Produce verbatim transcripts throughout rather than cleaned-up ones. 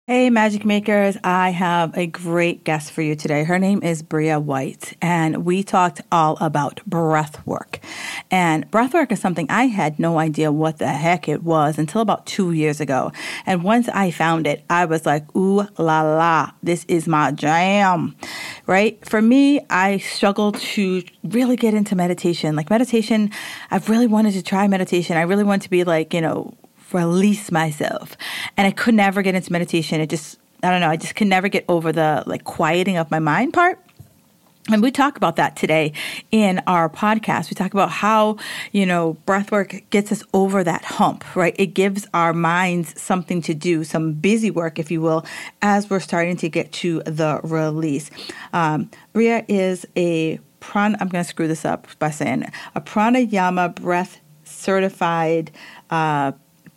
Hey, Magic Makers. I have a great guest for you today. Her name is Bria White, and we talked all about breath work. And breath work is something I had no idea what the heck it was until about two years ago. And once I found it, I was like, ooh la la, this is my jam, right? For me, I struggled to really get into meditation. Like meditation, I've really wanted to try meditation. I really want to be like, you know, release myself. And I could never get into meditation. It just, I don't know, I just could never get over the like quieting of my mind part. And we talk about that today in our podcast. We talk about how, you know, breath work gets us over that hump, right? It gives our minds something to do, some busy work, if you will, as we're starting to get to the release. Um, Bria is a prana, I'm going to screw this up by saying a pranayama breath certified uh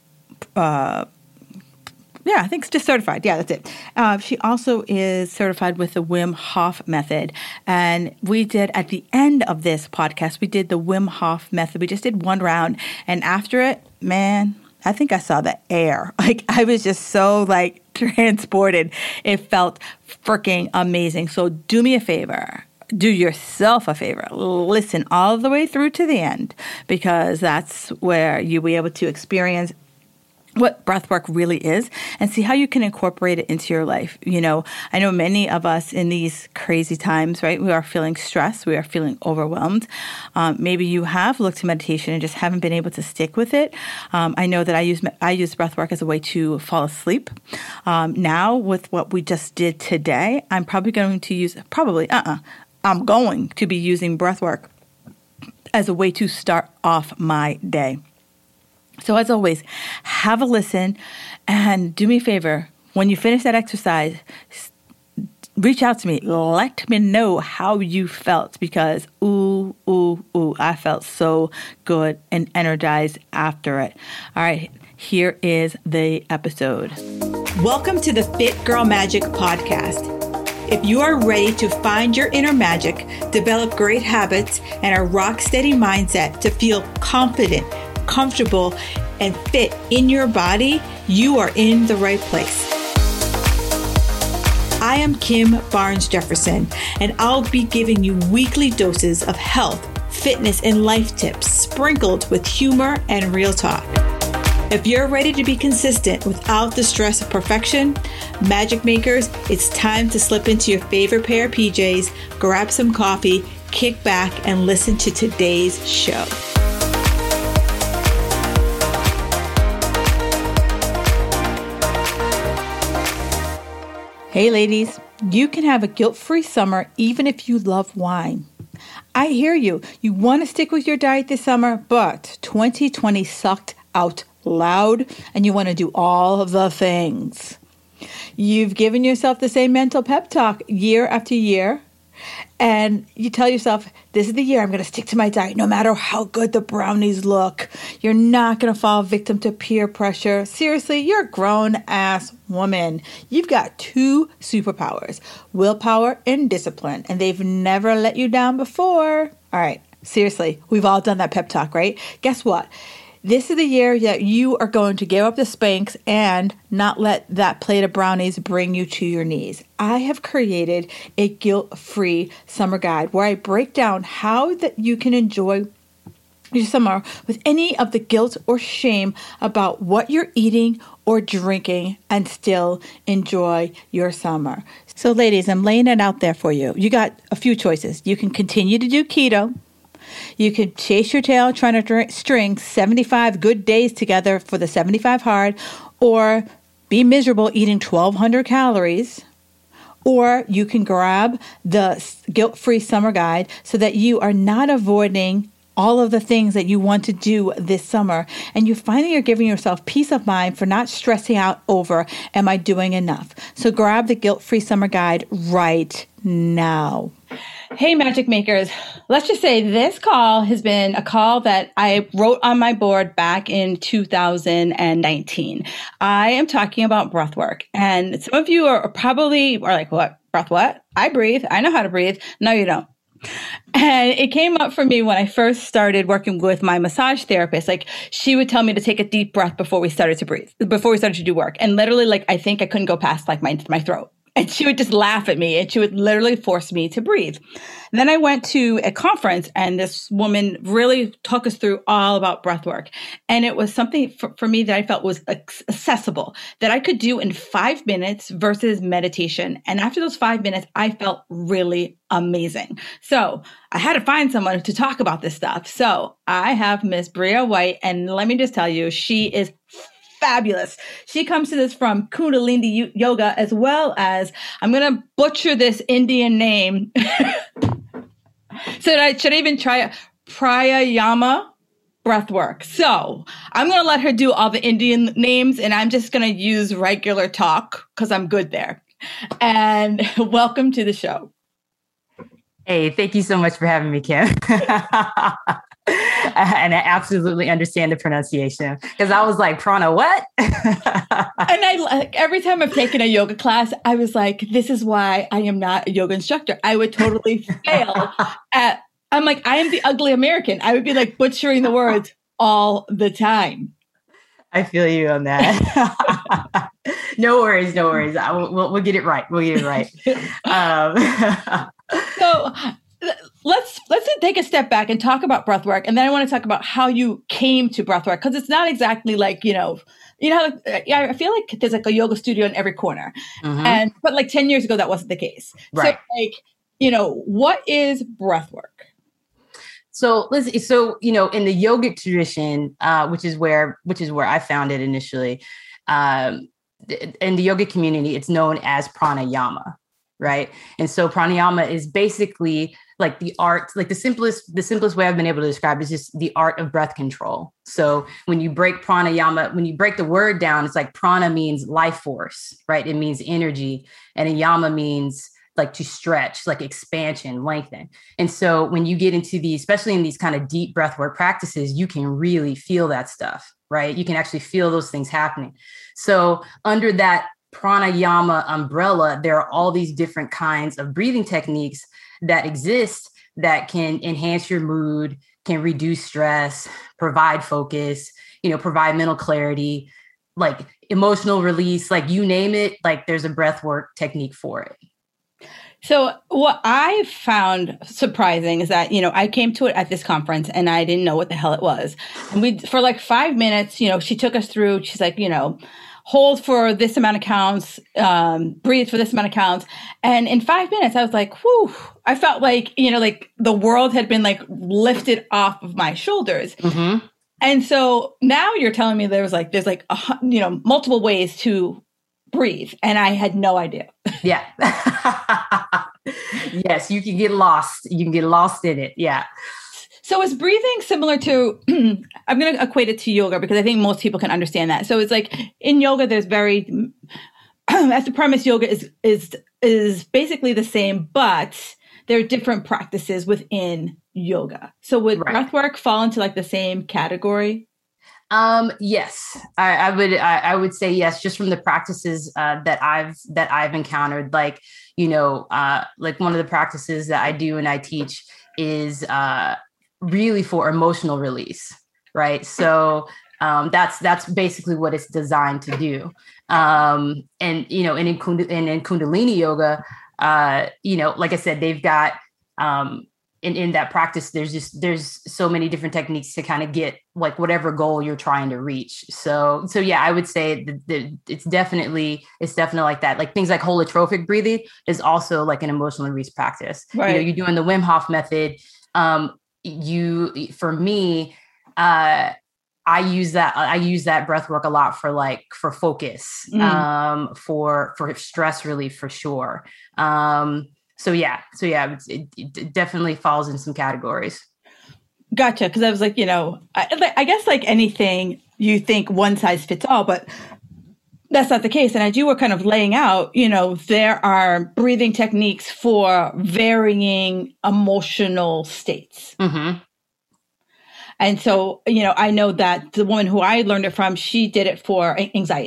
Uh, yeah, I think it's just certified. Yeah, that's it. Uh, she also is certified with the Wim Hof method. And we did, at the end of this podcast, we did the Wim Hof method. We just did one round. And after it, man, I think I saw the air. Like, I was just so, like, transported. It felt freaking amazing. So do me a favor. Do yourself a favor. Listen all the way through to the end, because that's where you'll be able to experience what breathwork really is and see how you can incorporate it into your life. You know, I know many of us in these crazy times, right? We are feeling stressed. We are feeling overwhelmed. Um, maybe you have looked to meditation and just haven't been able to stick with it. Um, I know that I use I use breathwork as a way to fall asleep. Um, now, with what we just did today, I'm probably going to use, probably, uh-uh, I'm going to be using breathwork as a way to start off my day. So as always, have a listen and do me a favor. When you finish that exercise, reach out to me. Let me know how you felt, because ooh, ooh, ooh, I felt so good and energized after it. All right, here is the episode. Welcome to the Fit Girl Magic podcast. If you are ready to find your inner magic, develop great habits, and a rock steady mindset to feel confident, comfortable, and fit in your body, you are in the right place. I am Kim Barnes Jefferson, and I'll be giving you weekly doses of health, fitness, and life tips sprinkled with humor and real talk. If you're ready to be consistent without the stress of perfection, Magic Makers, it's time to slip into your favorite pair of P Js, grab some coffee, kick back, and listen to today's show. Hey ladies, you can have a guilt-free summer even if you love wine. I hear you. You want to stick with your diet this summer, but twenty twenty sucked out loud and you want to do all of the things. You've given yourself the same mental pep talk year after year, and you tell yourself, this is the year I'm going to stick to my diet no matter how good the brownies look. You're not going to fall victim to peer pressure. Seriously, you're a grown-ass woman. You've got two superpowers, willpower and discipline, and they've never let you down before. All right, seriously, we've all done that pep talk, right? Guess what? This is the year that you are going to give up the Spanx and not let that plate of brownies bring you to your knees. I have created a guilt-free summer guide where I break down how that you can enjoy your summer with any of the guilt or shame about what you're eating or drinking and still enjoy your summer. So ladies, I'm laying it out there for you. You got a few choices. You can continue to do keto. You can chase your tail trying to drink, string seventy-five good days together for the seventy-five hard, or be miserable eating twelve hundred calories. Or you can grab the guilt-free summer guide so that you are not avoiding all of the things that you want to do this summer. And you finally are giving yourself peace of mind for not stressing out over, am I doing enough? So grab the guilt-free summer guide right now. Hey, Magic Makers. Let's just say this call has been a call that I wrote on my board back in two thousand nineteen. I am talking about breath work. And some of you are probably are like, what? Breath what? I breathe. I know how to breathe. No, you don't. And it came up for me when I first started working with my massage therapist. Like, she would tell me to take a deep breath before we started to breathe, before we started to do work. And literally, like, I think I couldn't go past like my, my throat. And she would just laugh at me, and she would literally force me to breathe. Then I went to a conference, and this woman really took us through all about breath work. And it was something for, for me that I felt was accessible, that I could do in five minutes versus meditation. And after those five minutes, I felt really amazing. So I had to find someone to talk about this stuff. So I have Miss Bria White, and let me just tell you, she is fabulous. She comes to this from Kundalini yoga, as well as, I'm going to butcher this Indian name. So I should I even try it? Pranayama breath work. So I'm going to let her do all the Indian names, and I'm just going to use regular talk because I'm good there. And welcome to the show. Hey, thank you so much for having me, Kim. And I absolutely understand the pronunciation, because I was like, prana what? And I like, every time I've taken a yoga class, I was like, this is why I am not a yoga instructor. I would totally fail at, I'm like, I am the ugly American. I would be like butchering the words all the time. I feel you on that. No worries, no worries. I will, we'll, we'll get it right. We'll get it right. Um, so let's let's take a step back and talk about breathwork, and then I want to talk about how you came to breathwork, because it's not exactly like, you know, you know, yeah, I feel like there's like a yoga studio in every corner, mm-hmm. and but like ten years ago that wasn't the case. Right. So like, you know, what is breathwork? So let's so you know, in the yogic tradition, uh, which is where which is where I found it initially, um, in the yoga community, it's known as pranayama. Right. And so pranayama is basically like the art, like the simplest, the simplest way I've been able to describe it is just the art of breath control. So when you break pranayama, when you break the word down, it's like prana means life force, right? It means energy, and yama means like to stretch, like expansion, lengthen. And so when you get into the, especially in these kind of deep breathwork practices, you can really feel that stuff, right? You can actually feel those things happening. So under that pranayama umbrella, there are all these different kinds of breathing techniques that exist that can enhance your mood, can reduce stress, provide focus, you know, provide mental clarity, like emotional release, like you name it, like there's a breathwork technique for it. So what I found surprising is that, you know, I came to it at this conference and I didn't know what the hell it was. And we, for like five minutes, you know, she took us through, she's like, you know, hold for this amount of counts, um, breathe for this amount of counts. And in five minutes, I was like, whew, I felt like, you know, like the world had been like lifted off of my shoulders. Mm-hmm. And so now you're telling me there was like, there's like, a, you know, multiple ways to breathe. And I had no idea. Yeah. Yes, you can get lost. You can get lost in it. Yeah. So is breathing similar to, I'm going to equate it to yoga because I think most people can understand that. So it's like in yoga, there's very, as the premise, yoga is, is, is basically the same, but there are different practices within yoga. So would right. breathwork fall into like the same category? Um, yes, I, I would, I, I would say yes, just from the practices, uh, that I've, that I've encountered, like, you know, uh, like one of the practices that I do and I teach is, uh, really for emotional release, right? So um, that's that's basically what it's designed to do. Um, and you know, and in, Kund- and in Kundalini yoga, uh, you know, like I said, they've got um, in in that practice, there's just there's so many different techniques to kind of get like whatever goal you're trying to reach. So so yeah, I would say that, that it's definitely it's definitely like that. Like things like holotropic breathing is also like an emotional release practice. Right. You know, you're doing the Wim Hof method. Um, you, for me, uh, I use that, I use that breath work a lot for like, for focus, mm. um, for, for stress relief for sure. Um, so yeah, so yeah, it, it definitely falls in some categories. Gotcha. Cause I was like, you know, I, I guess like anything you think one size fits all, but that's not the case. And as you were kind of laying out, you know, there are breathing techniques for varying emotional states. Mm-hmm. And so, you know, I know that the woman who I learned it from, she did it for anxiety.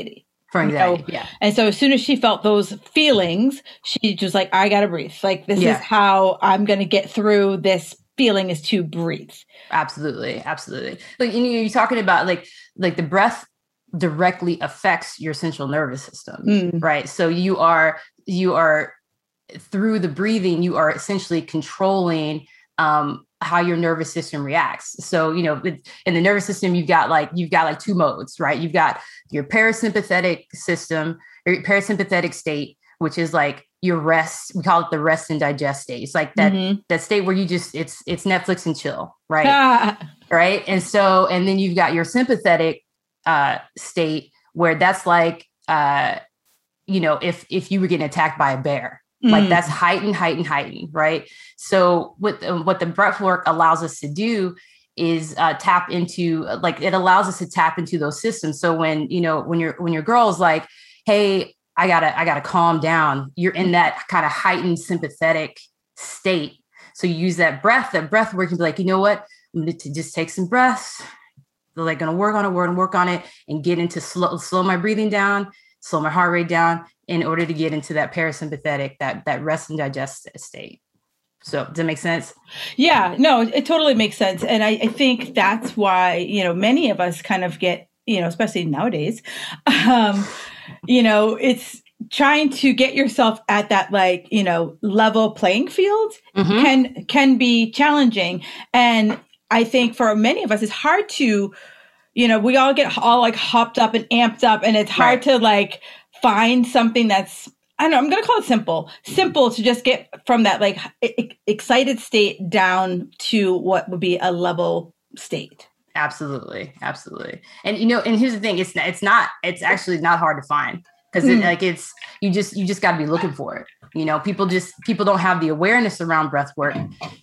For anxiety, you know? Yeah. And so as soon as she felt those feelings, she just like, I got to breathe. Like, this Yeah. is how I'm going to get through this feeling, is to breathe. Absolutely. Absolutely. Like, you know, you're talking about like, like the breath directly affects your central nervous system, Mm. right? So you are, you are through the breathing, you are essentially controlling um, how your nervous system reacts. So, you know, in the nervous system, you've got like, you've got like two modes, right? You've got your parasympathetic system, or parasympathetic state, which is like your rest. We call it the rest and digest state. It's like that, mm-hmm. that state where you just, it's, it's Netflix and chill, right? Ah. Right. And so, and then you've got your sympathetic uh, state where that's like, uh, you know, if, if you were getting attacked by a bear, like that's heightened, heightened, heightened, right? So what, uh, what the breath work allows us to do is uh, tap into, like, it allows us to tap into those systems. So when, you know, when you're, when your girl's like, hey, I gotta, I gotta calm down, you're in that kind of heightened sympathetic state. So you use that breath, that breath work and be like, you know what, I'm going to just take some breaths. They're like going to work on it, work and work on it and get into slow, slow my breathing down, slow my heart rate down in order to get into that parasympathetic, that, that rest and digest state. So does that make sense? Yeah, no, it totally makes sense. And I, I think that's why, you know, many of us kind of get, you know, especially nowadays, um, you know, it's trying to get yourself at that, like, you know, level playing field mm-hmm. can, can be challenging. And I think for many of us, it's hard to, you know, we all get all like hopped up and amped up, and it's hard right. to like find something that's, I don't know, I'm going to call it simple, simple to just get from that like e- excited state down to what would be a level state. Absolutely. Absolutely. And, you know, and here's the thing, it's, it's not, it's actually not hard to find because it, mm. like it's, you just, you just got to be looking for it. You know, people just, people don't have the awareness around breath work.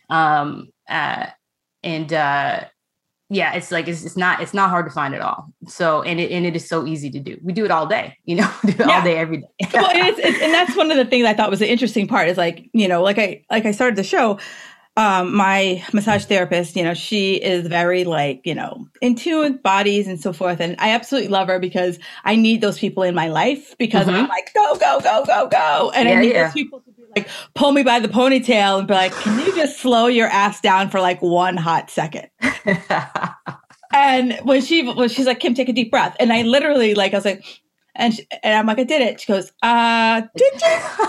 Um, uh, and, uh, yeah, it's like, it's, it's not, it's not hard to find at all. So, and it, and it is so easy to do. We do it all day, you know, we do it yeah. all day, every day. Well, and, it's, it's, and that's one of the things I thought was the interesting part is like, you know, like I, like I started the show, um, my massage therapist, you know, she is very like, you know, in tune with bodies and so forth. And I absolutely love her because I need those people in my life because mm-hmm. I'm like, go, go, go, go, go. And yeah, I need yeah. those people to be like, pull me by the ponytail and be like, can you just slow your ass down for like one hot second? And when she, when she's like, Kim, take a deep breath. And I literally like, I was like, and, she, and I'm like, I did it. She goes, uh, did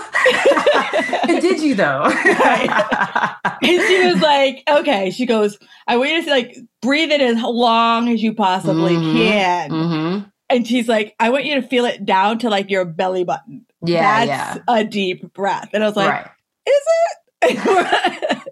you? Did you though? Right. And she was like, okay. She goes, I want you to like breathe it as long as you possibly mm-hmm. can. Mm-hmm. And she's like, I want you to feel it down to like your belly button. Yeah, That's yeah. a deep breath. And I was like, right. is it?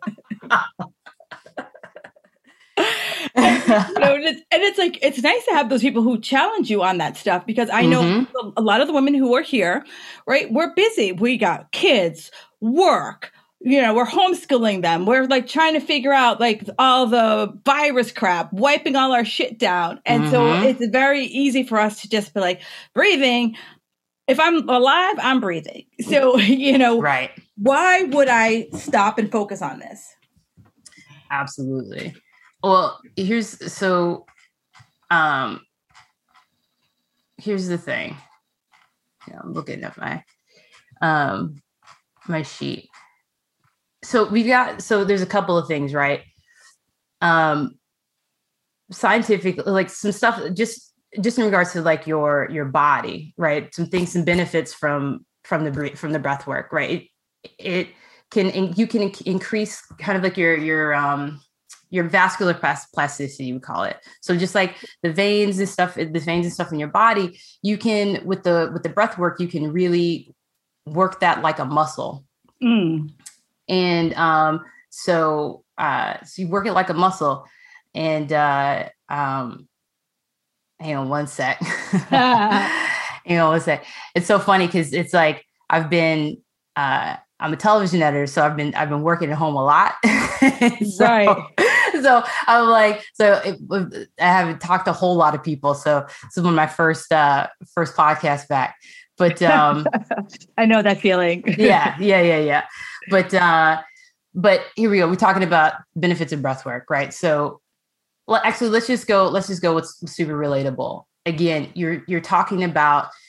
And, you know, and, it's, and it's like, it's nice to have those people who challenge you on that stuff because I know mm-hmm. a lot of the women who are here, right? We're busy. We got kids, work, you know, we're homeschooling them. We're like trying to figure out like all the virus crap, wiping all our shit down. And mm-hmm. so it's very easy for us to just be like breathing. If I'm alive, I'm breathing. So, you know, right. why would I stop and focus on this? Absolutely. Well, here's, so, um, here's the thing. Yeah, I'm looking at my, um, my sheet. So we've got, so there's a couple of things, right? Um, scientific, like some stuff, just, just in regards to like your, your body, right? Some things, some benefits from, from the, from the breath work, right? It, it can, you can increase kind of like your, your, um, your vascular plasticity, we call it. So just like the veins and stuff, the veins and stuff in your body, you can, with the, with the breath work, you can really work that like a muscle. Mm. And, um, so, uh, so you work it like a muscle and, uh, um, hang on one sec. Hang on one sec. It's so funny. Cause it's like, I've been, uh, I'm a television editor, so I've been, I've been working at home a lot. so, right. So I'm like, so it, I haven't talked to a whole lot of people. So this is one of my first, uh, first podcast back, but, um, I know that feeling. yeah, yeah, yeah, yeah. But, uh, but here we go. We're talking about benefits of breath work, right? So well, actually let's just go, let's just go with super relatable. Again, you're, you're talking about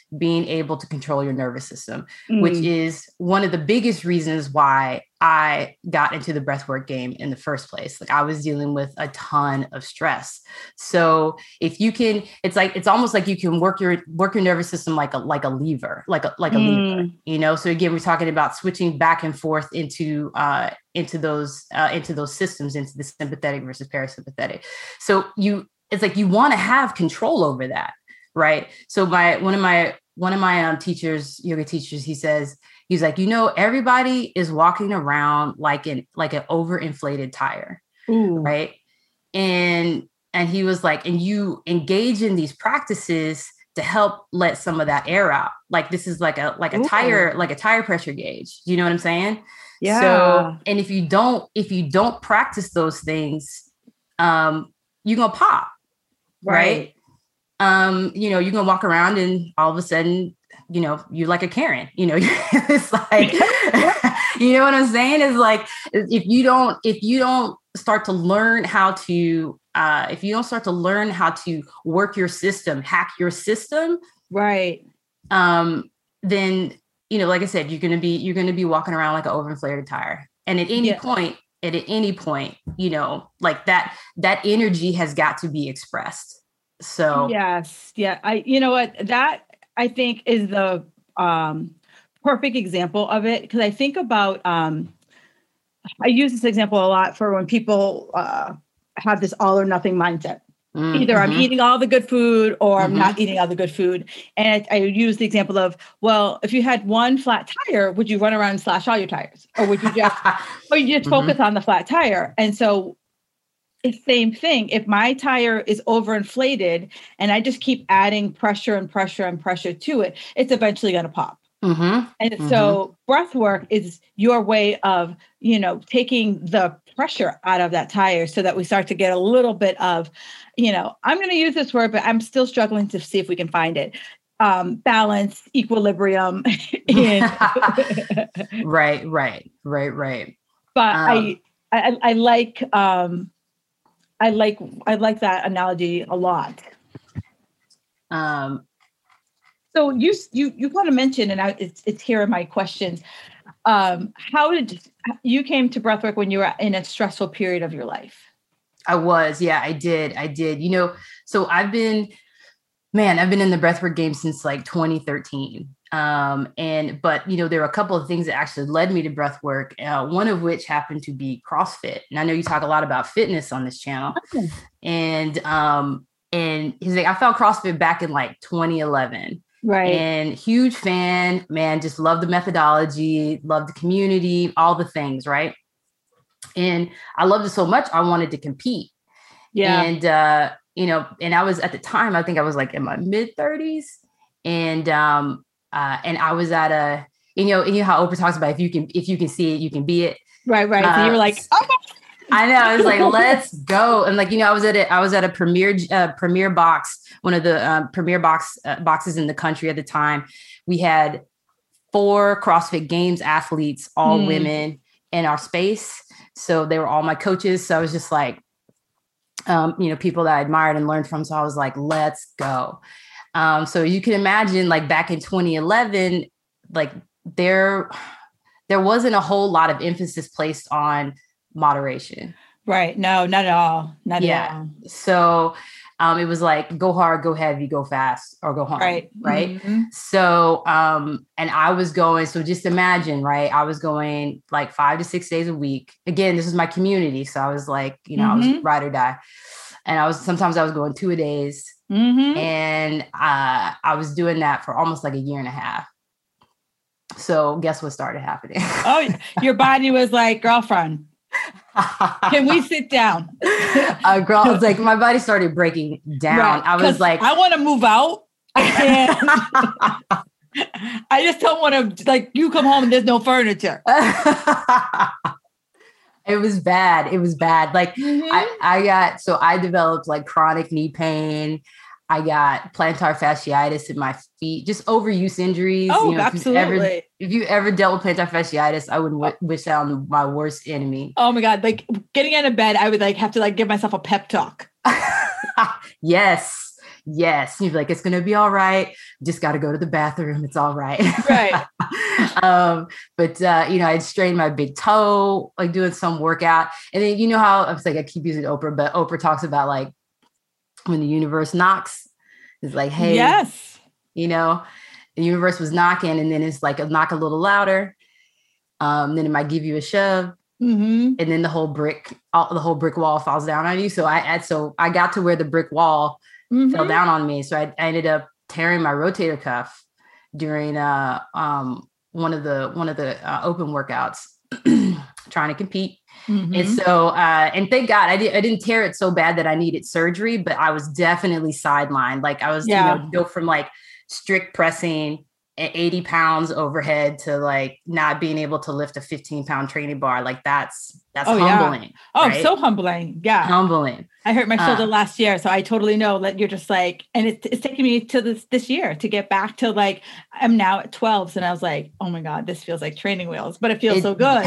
being able to control your nervous system, Mm. which is one of the biggest reasons why I got into the breathwork game in the first place. Like I was dealing with a ton of stress. So if you can, it's like, it's almost like you can work your, work your nervous system like a, like a lever, like a, like a Mm. lever, you know? So again, we're talking about switching back and forth into, uh, into those, uh, into those systems, into the sympathetic versus parasympathetic. So you, it's like, you want to have control over that. Right. So my, one of my, one of my um, teachers, yoga teachers, he says, he's like, you know, everybody is walking around like an, like an overinflated tire. Ooh. Right. And, and he was like, and you engage in these practices to help let some of that air out. Like this is like a, like a Ooh. tire, like a tire pressure gauge. You know what I'm saying? Yeah. So, and if you don't, if you don't practice those things, um, you're going to pop. Right. right? Um, you know, you're going to walk around and all of a sudden, you know, you're like a Karen, you know, it's like, you know what I'm saying? It's like, if you don't, if you don't start to learn how to, uh, if you don't start to learn how to work your system, hack your system. Right. Um, then, you know, like I said, you're going to be, you're going to be walking around like an overinflated tire. And at any yeah. point, and at any point, you know, like that, that energy has got to be expressed. So, yes. Yeah. I, you know what, that I think is the um, perfect example of it. Cause I think about, um, I use this example a lot for when people uh, have this all or nothing mindset. Mm-hmm. Either I'm eating all the good food or I'm mm-hmm. not eating all the good food. And I, I use the example of, well, if you had one flat tire, would you run around and slash all your tires? Or would you just, or you just mm-hmm. focus on the flat tire? And so it's the same thing. If my tire is overinflated and I just keep adding pressure and pressure and pressure to it, it's eventually going to pop. Mm-hmm. And mm-hmm. so breath work is your way of, you know, taking the pressure out of that tire so that we start to get a little bit of, you know, I'm going to use this word, but I'm still struggling to see if we can find it. Um, balance, equilibrium. in- right, right, right, right. But um, I, I, I like, um, I like, I like that analogy a lot. Um, So you you you kind of mentioned, and I, it's it's here in my questions. Um, how did you came to breathwork when you were in a stressful period of your life? I was, yeah, I did, I did. You know, so I've been, man, I've been in the breathwork game since like twenty thirteen. Um, and but you know, there were a couple of things that actually led me to breathwork. Uh, one of which happened to be CrossFit. And I know you talk a lot about fitness on this channel, okay. and um, and he's like, I found CrossFit back in like twenty eleven. Right. And huge fan, man, just love the methodology, love the community, all the things. Right. And I loved it so much. I wanted to compete. Yeah. And, uh, you know, and I was at the time, I think I was like in my mid thirties and, um, uh, and I was at a, you know, you know how Oprah talks about if you can, if you can see it, you can be it. Right. Right. Uh, so you were like, oh. I know. I was like, let's go. And like, you know, I was at a, I was at a premier, uh, premier box, one of the uh, premier box uh, boxes in the country at the time. We had four CrossFit Games athletes, all mm. women in our space. So they were all my coaches. So I was just like, um, you know, people that I admired and learned from. So I was like, let's go. Um, so you can imagine like back in twenty eleven, like there, there wasn't a whole lot of emphasis placed on moderation. Right. No, not at all. Not yeah. at all. So um, it was like, go hard, go heavy, go fast, or go home. Right. Right. Mm-hmm. So, um, and I was going, so just imagine, right. I was going like five to six days a week. Again, this is my community. So I was like, you know, mm-hmm. I was ride or die. And I was, sometimes I was going two a days mm-hmm. and uh, I was doing that for almost like a year and a half. So guess what started happening? Oh, your body was like, girlfriend, can we sit down? uh, girl, it's like my body started breaking down. Right, I was like, I want to move out. And I just don't want to, like, you come home and there's no furniture. It was bad. It was bad. Like mm-hmm. I, I got, so I developed like chronic knee pain. I got plantar fasciitis in my feet, just overuse injuries. Oh, you know, absolutely. If you, ever, if you ever dealt with plantar fasciitis, I would w- wish that on my worst enemy. Oh my God. Like getting out of bed, I would like have to like give myself a pep talk. Yes. Yes. You'd be like, it's going to be all right. Just got to go to the bathroom. It's all right. Right. um, but, uh, you know, I'd strained my big toe, like doing some workout. And then, you know how I was like, I keep using Oprah, but Oprah talks about like when the universe knocks, it's like, hey, yes, you know, the universe was knocking, and then it's like a knock a little louder. Um, then it might give you a shove. Mm-hmm. And then the whole brick, all, the whole brick wall falls down on you. So I, I so I got to where the brick wall mm-hmm. fell down on me. So I, I ended up tearing my rotator cuff during uh, um, one of the one of the uh, open workouts, trying to compete. Mm-hmm. And so, uh, and thank God I, did, I didn't tear it so bad that I needed surgery, but I was definitely sidelined. Like I was, yeah. you know, go from like strict pressing at eighty pounds overhead to like not being able to lift a fifteen pound training bar. Like that's, that's oh, humbling. Yeah. Oh, right? So humbling. Yeah. Humbling. I hurt my shoulder uh, last year. So I totally know that you're just like, and it's, it's taking me to this, this year to get back to like, I'm now at twelves. And I was like, oh my God, this feels like training wheels, but it feels it, so good.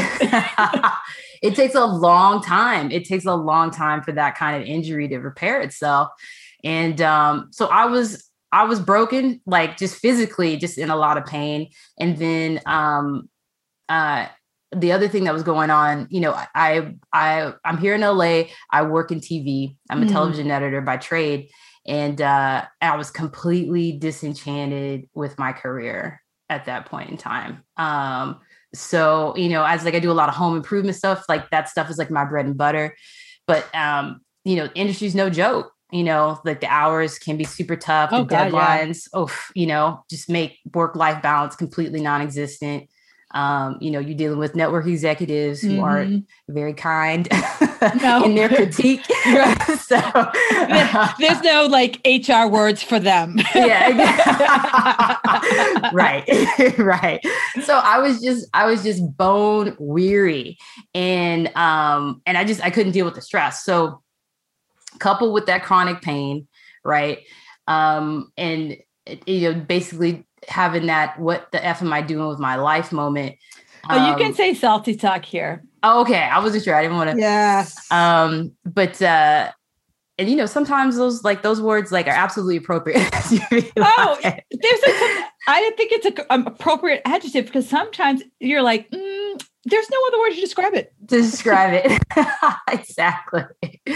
It takes a long time. It takes a long time for that kind of injury to repair itself. And um, so I was, I was broken, like just physically, just in a lot of pain. And then um, uh, the other thing that was going on, you know, I, I, I'm here in L A. I work in T V. I'm a mm. television editor by trade. And uh, I was completely disenchanted with my career at that point in time. Um, so, you know, as like I do a lot of home improvement stuff, like that stuff is like my bread and butter. But, um, you know, industry's no joke. You know, like the hours can be super tough. Oh, the God, deadlines, yeah. oh, you know, just make work-life balance completely non-existent. Um, you know, you're dealing with network executives who mm-hmm. aren't very kind no. in their critique. so, uh, There's no like H R words for them. yeah. right. right. So I was just, I was just bone weary, and, um, and I just, I couldn't deal with the stress. So coupled with that chronic pain, right? Um, and, you know, basically having that, what the F am I doing with my life moment. Um, oh, you can say salty talk here. Oh, okay. I wasn't sure. I didn't want to. Yes. Um, but, uh, and, you know, sometimes those, like those words like are absolutely appropriate. oh, there's a, I think it's an appropriate adjective because sometimes you're like, mm, there's no other word to describe it. To describe it. Exactly.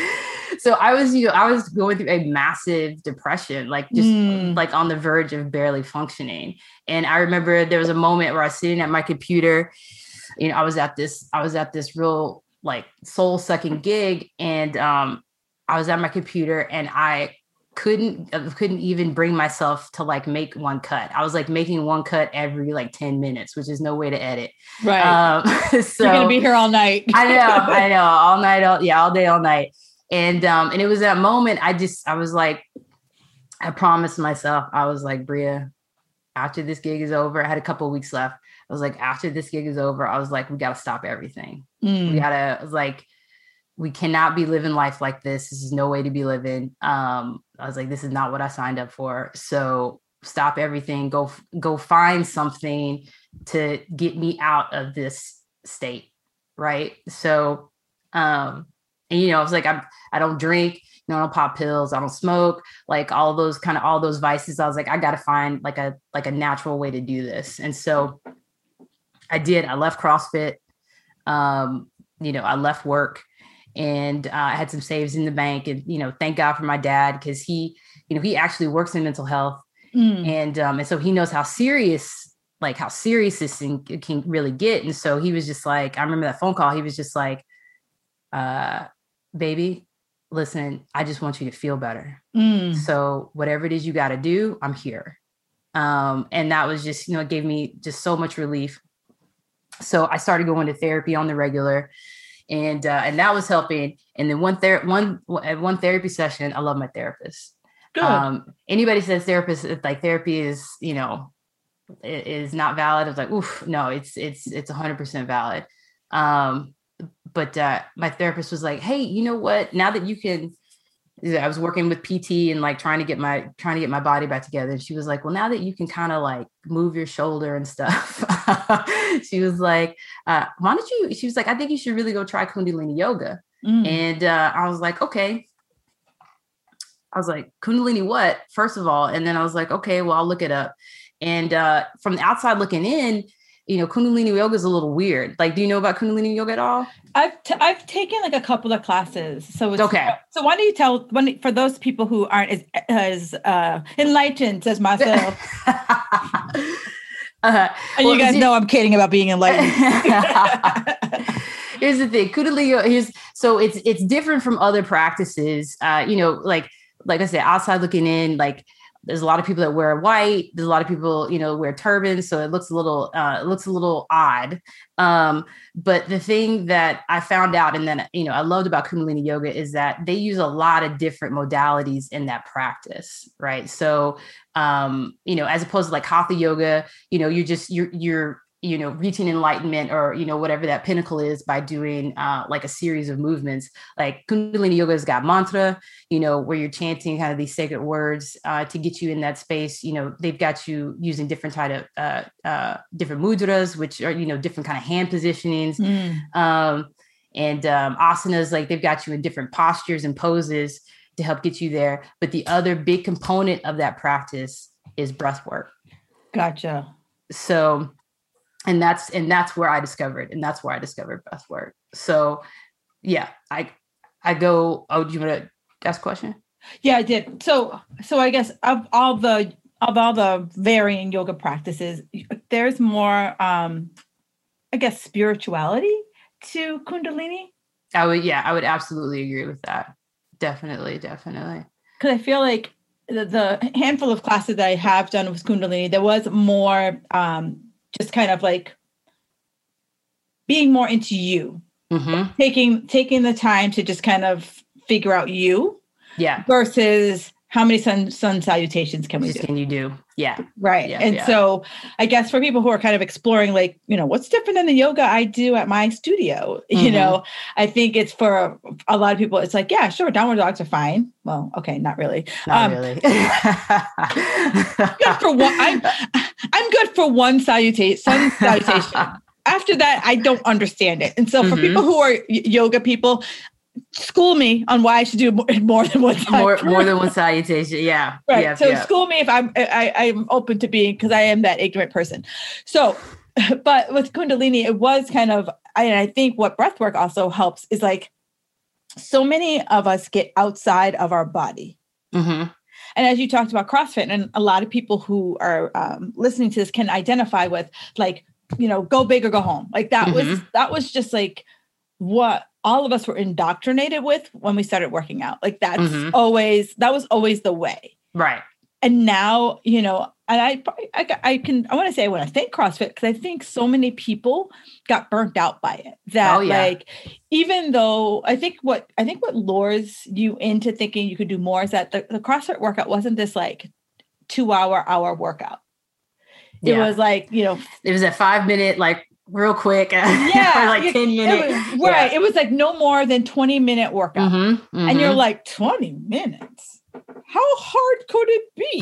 So I was, you know, I was going through a massive depression, like just mm. like on the verge of barely functioning. And I remember there was a moment where I was sitting at my computer, you know, I was at this, I was at this real like soul sucking gig. And um, I was at my computer and I couldn't, I couldn't even bring myself to like make one cut. I was like making one cut every like ten minutes, which is no way to edit. Right. Um, so you're going to be here all night. I know, I know, all night, all, yeah, all day, all night. And, um, and it was that moment I just, I was like, I promised myself, I was like, Bria, after this gig is over, I had a couple of weeks left. I was like, after this gig is over, I was like, we got to stop everything. Mm. We got to, I was like, we cannot be living life like this. This is no way to be living. Um, I was like, this is not what I signed up for. So stop everything, go, go find something to get me out of this state. Right. So, um, and, you know, it's like, I'm, I don't drink, you know, I don't pop pills, I don't smoke, like all those kind of, all those vices. I was like, I got to find like a, like a natural way to do this. And so I did, I left CrossFit, um, you know, I left work and uh, I had some saves in the bank and, you know, thank God for my dad. Cause he, you know, he actually works in mental health mm. and, um, and so he knows how serious, like how serious this thing can really get. And so he was just like, I remember that phone call. He was just like, uh, baby, listen, I just want you to feel better. Mm. So whatever it is you got to do, I'm here. Um, and that was just, you know, it gave me just so much relief. So I started going to therapy on the regular and, uh, and that was helping. And then one ther- one, at one therapy session, I love my therapist. Good. Um, anybody says therapist, like therapy is, you know, is not valid. I was like, oof, no, it's, it's, it's a hundred percent valid. Um, But uh, my therapist was like, hey, you know what? Now that you can, I was working with P T and like trying to get my, trying to get my body back together. And she was like, well, now that you can kind of like move your shoulder and stuff, she was like, uh, why don't you, she was like, I think you should really go try Kundalini yoga. Mm. And uh, I was like, okay. I was like, Kundalini what? First of all. And then I was like, okay, well, I'll look it up. And uh, from the outside looking in, you know, Kundalini yoga is a little weird. Like, do you know about Kundalini yoga at all? I've t- I've taken like a couple of classes. So it's, okay. So why don't you tell when for those people who aren't as as uh, enlightened as myself? uh, and well, you guys know I'm kidding about being enlightened. Here's the thing, Kundalini yoga. Here's so it's it's different from other practices. Uh, you know, like like I said, outside looking in, like. There's a lot of people that wear white. There's a lot of people, you know, wear turbans. So it looks a little, uh, it looks a little odd. Um, but the thing that I found out, and then, you know, I loved about Kundalini yoga is that they use a lot of different modalities in that practice. Right. So, um, you know, as opposed to like Hatha yoga, you know, you're just, you're, you're, you know, reaching enlightenment or, you know, whatever that pinnacle is by doing uh, like a series of movements. Like Kundalini yoga has got mantra, you know, where you're chanting kind of these sacred words uh, to get you in that space. You know, they've got you using different type of uh, uh, different mudras, which are, you know, different kind of hand positionings mm. um, and um, asanas. Like they've got you in different postures and poses to help get you there. But the other big component of that practice is breath work. Gotcha. So And that's and that's where I discovered, and that's where I discovered breath work. So, yeah, I I go. Oh, do you want to ask a question? Yeah, I did. So, so I guess of all the of all the varying yoga practices, there's more, um, I guess, spirituality to Kundalini. I would, yeah, I would absolutely agree with that. Definitely, definitely. Because I feel like the, the handful of classes that I have done with Kundalini, there was more. Um, just kind of like being more into you, mm-hmm. taking, taking the time to just kind of figure out you yeah. versus how many sun, sun salutations can we just do? Can you do? Yeah. Right. Yeah, and yeah. so I guess for people who are kind of exploring, like, you know, what's different than the yoga I do at my studio, mm-hmm. you know, I think it's for a, a lot of people, it's like, yeah, sure. Downward dogs are fine. Well, okay. Not really. Not um, really. good for one. I'm, I'm good for one salutation, sun salutation. After that, I don't understand it. And so for mm-hmm. people who are y- yoga people, school me on why I should do more than one more, more than one salutation. Yeah. Right. Yeah, so yeah. school me if I'm, I, I'm open to being, because I am that ignorant person. So, but with Kundalini, it was kind of, I, I think what breathwork also helps is like, so many of us get outside of our body. Mm-hmm. And as you talked about CrossFit, and a lot of people who are um, listening to this can identify with, like, you know, go big or go home. Like that mm-hmm. was, that was just like what all of us were indoctrinated with when we started working out. Like that's mm-hmm. always, that was always the way. Right. And now, you know, and I, I, I can, I want to say I want to thank CrossFit, because I think so many people got burnt out by it that oh, yeah. like, even though I think what, I think what lures you into thinking you could do more is that the, the CrossFit workout wasn't this like two hour, hour workout. It yeah. was like, you know, it was a five minute, like, real quick. Yeah. or like it, ten minutes. Right. Yeah. It was like no more than twenty minute workout. Mm-hmm, mm-hmm. And you're like, twenty minutes? How hard could it be?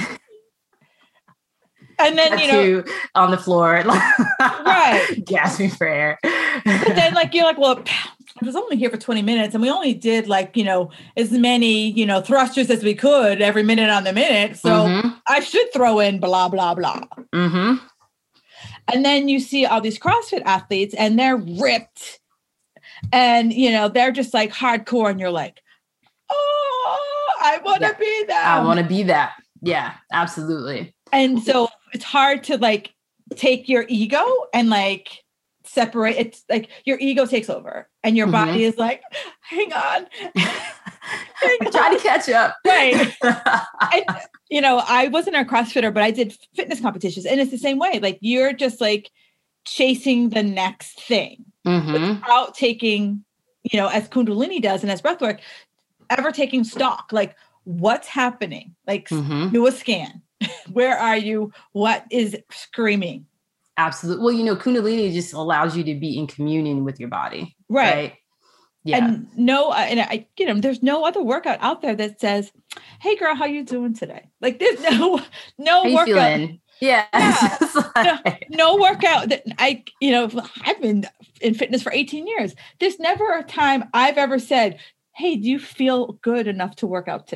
And then, you know, on the floor, right. gasping for air. But then like, you're like, well, I was only here for twenty minutes and we only did like, you know, as many, you know, thrusters as we could every minute on the minute. So mm-hmm. I should throw in blah, blah, blah. Mm-hmm. And then you see all these CrossFit athletes and they're ripped and, you know, they're just like hardcore and you're like, oh, I want to yeah. be that. I want to be that. Yeah, absolutely. And so it's hard to like take your ego and like separate. It's like your ego takes over and your mm-hmm. body is like, hang on. hang I'm on. Trying to catch up. Right. and, you know, I wasn't a CrossFitter, but I did fitness competitions. And it's the same way. Like you're just like chasing the next thing mm-hmm. without taking, you know, as Kundalini does and as breathwork, ever taking stock. Like what's happening? Like mm-hmm. do a scan. Where are you? What is screaming? Absolutely. Well, you know, Kundalini just allows you to be in communion with your body. Right. right? Yeah. And no, and I, you know, there's no other workout out there that says, "Hey, girl, how you doing today?" Like, there's no, no how workout. You feeling? Yeah. yeah. like... no, no workout that I, you know, I've been in fitness for eighteen years. There's never a time I've ever said, "Hey, do you feel good enough to work out today?"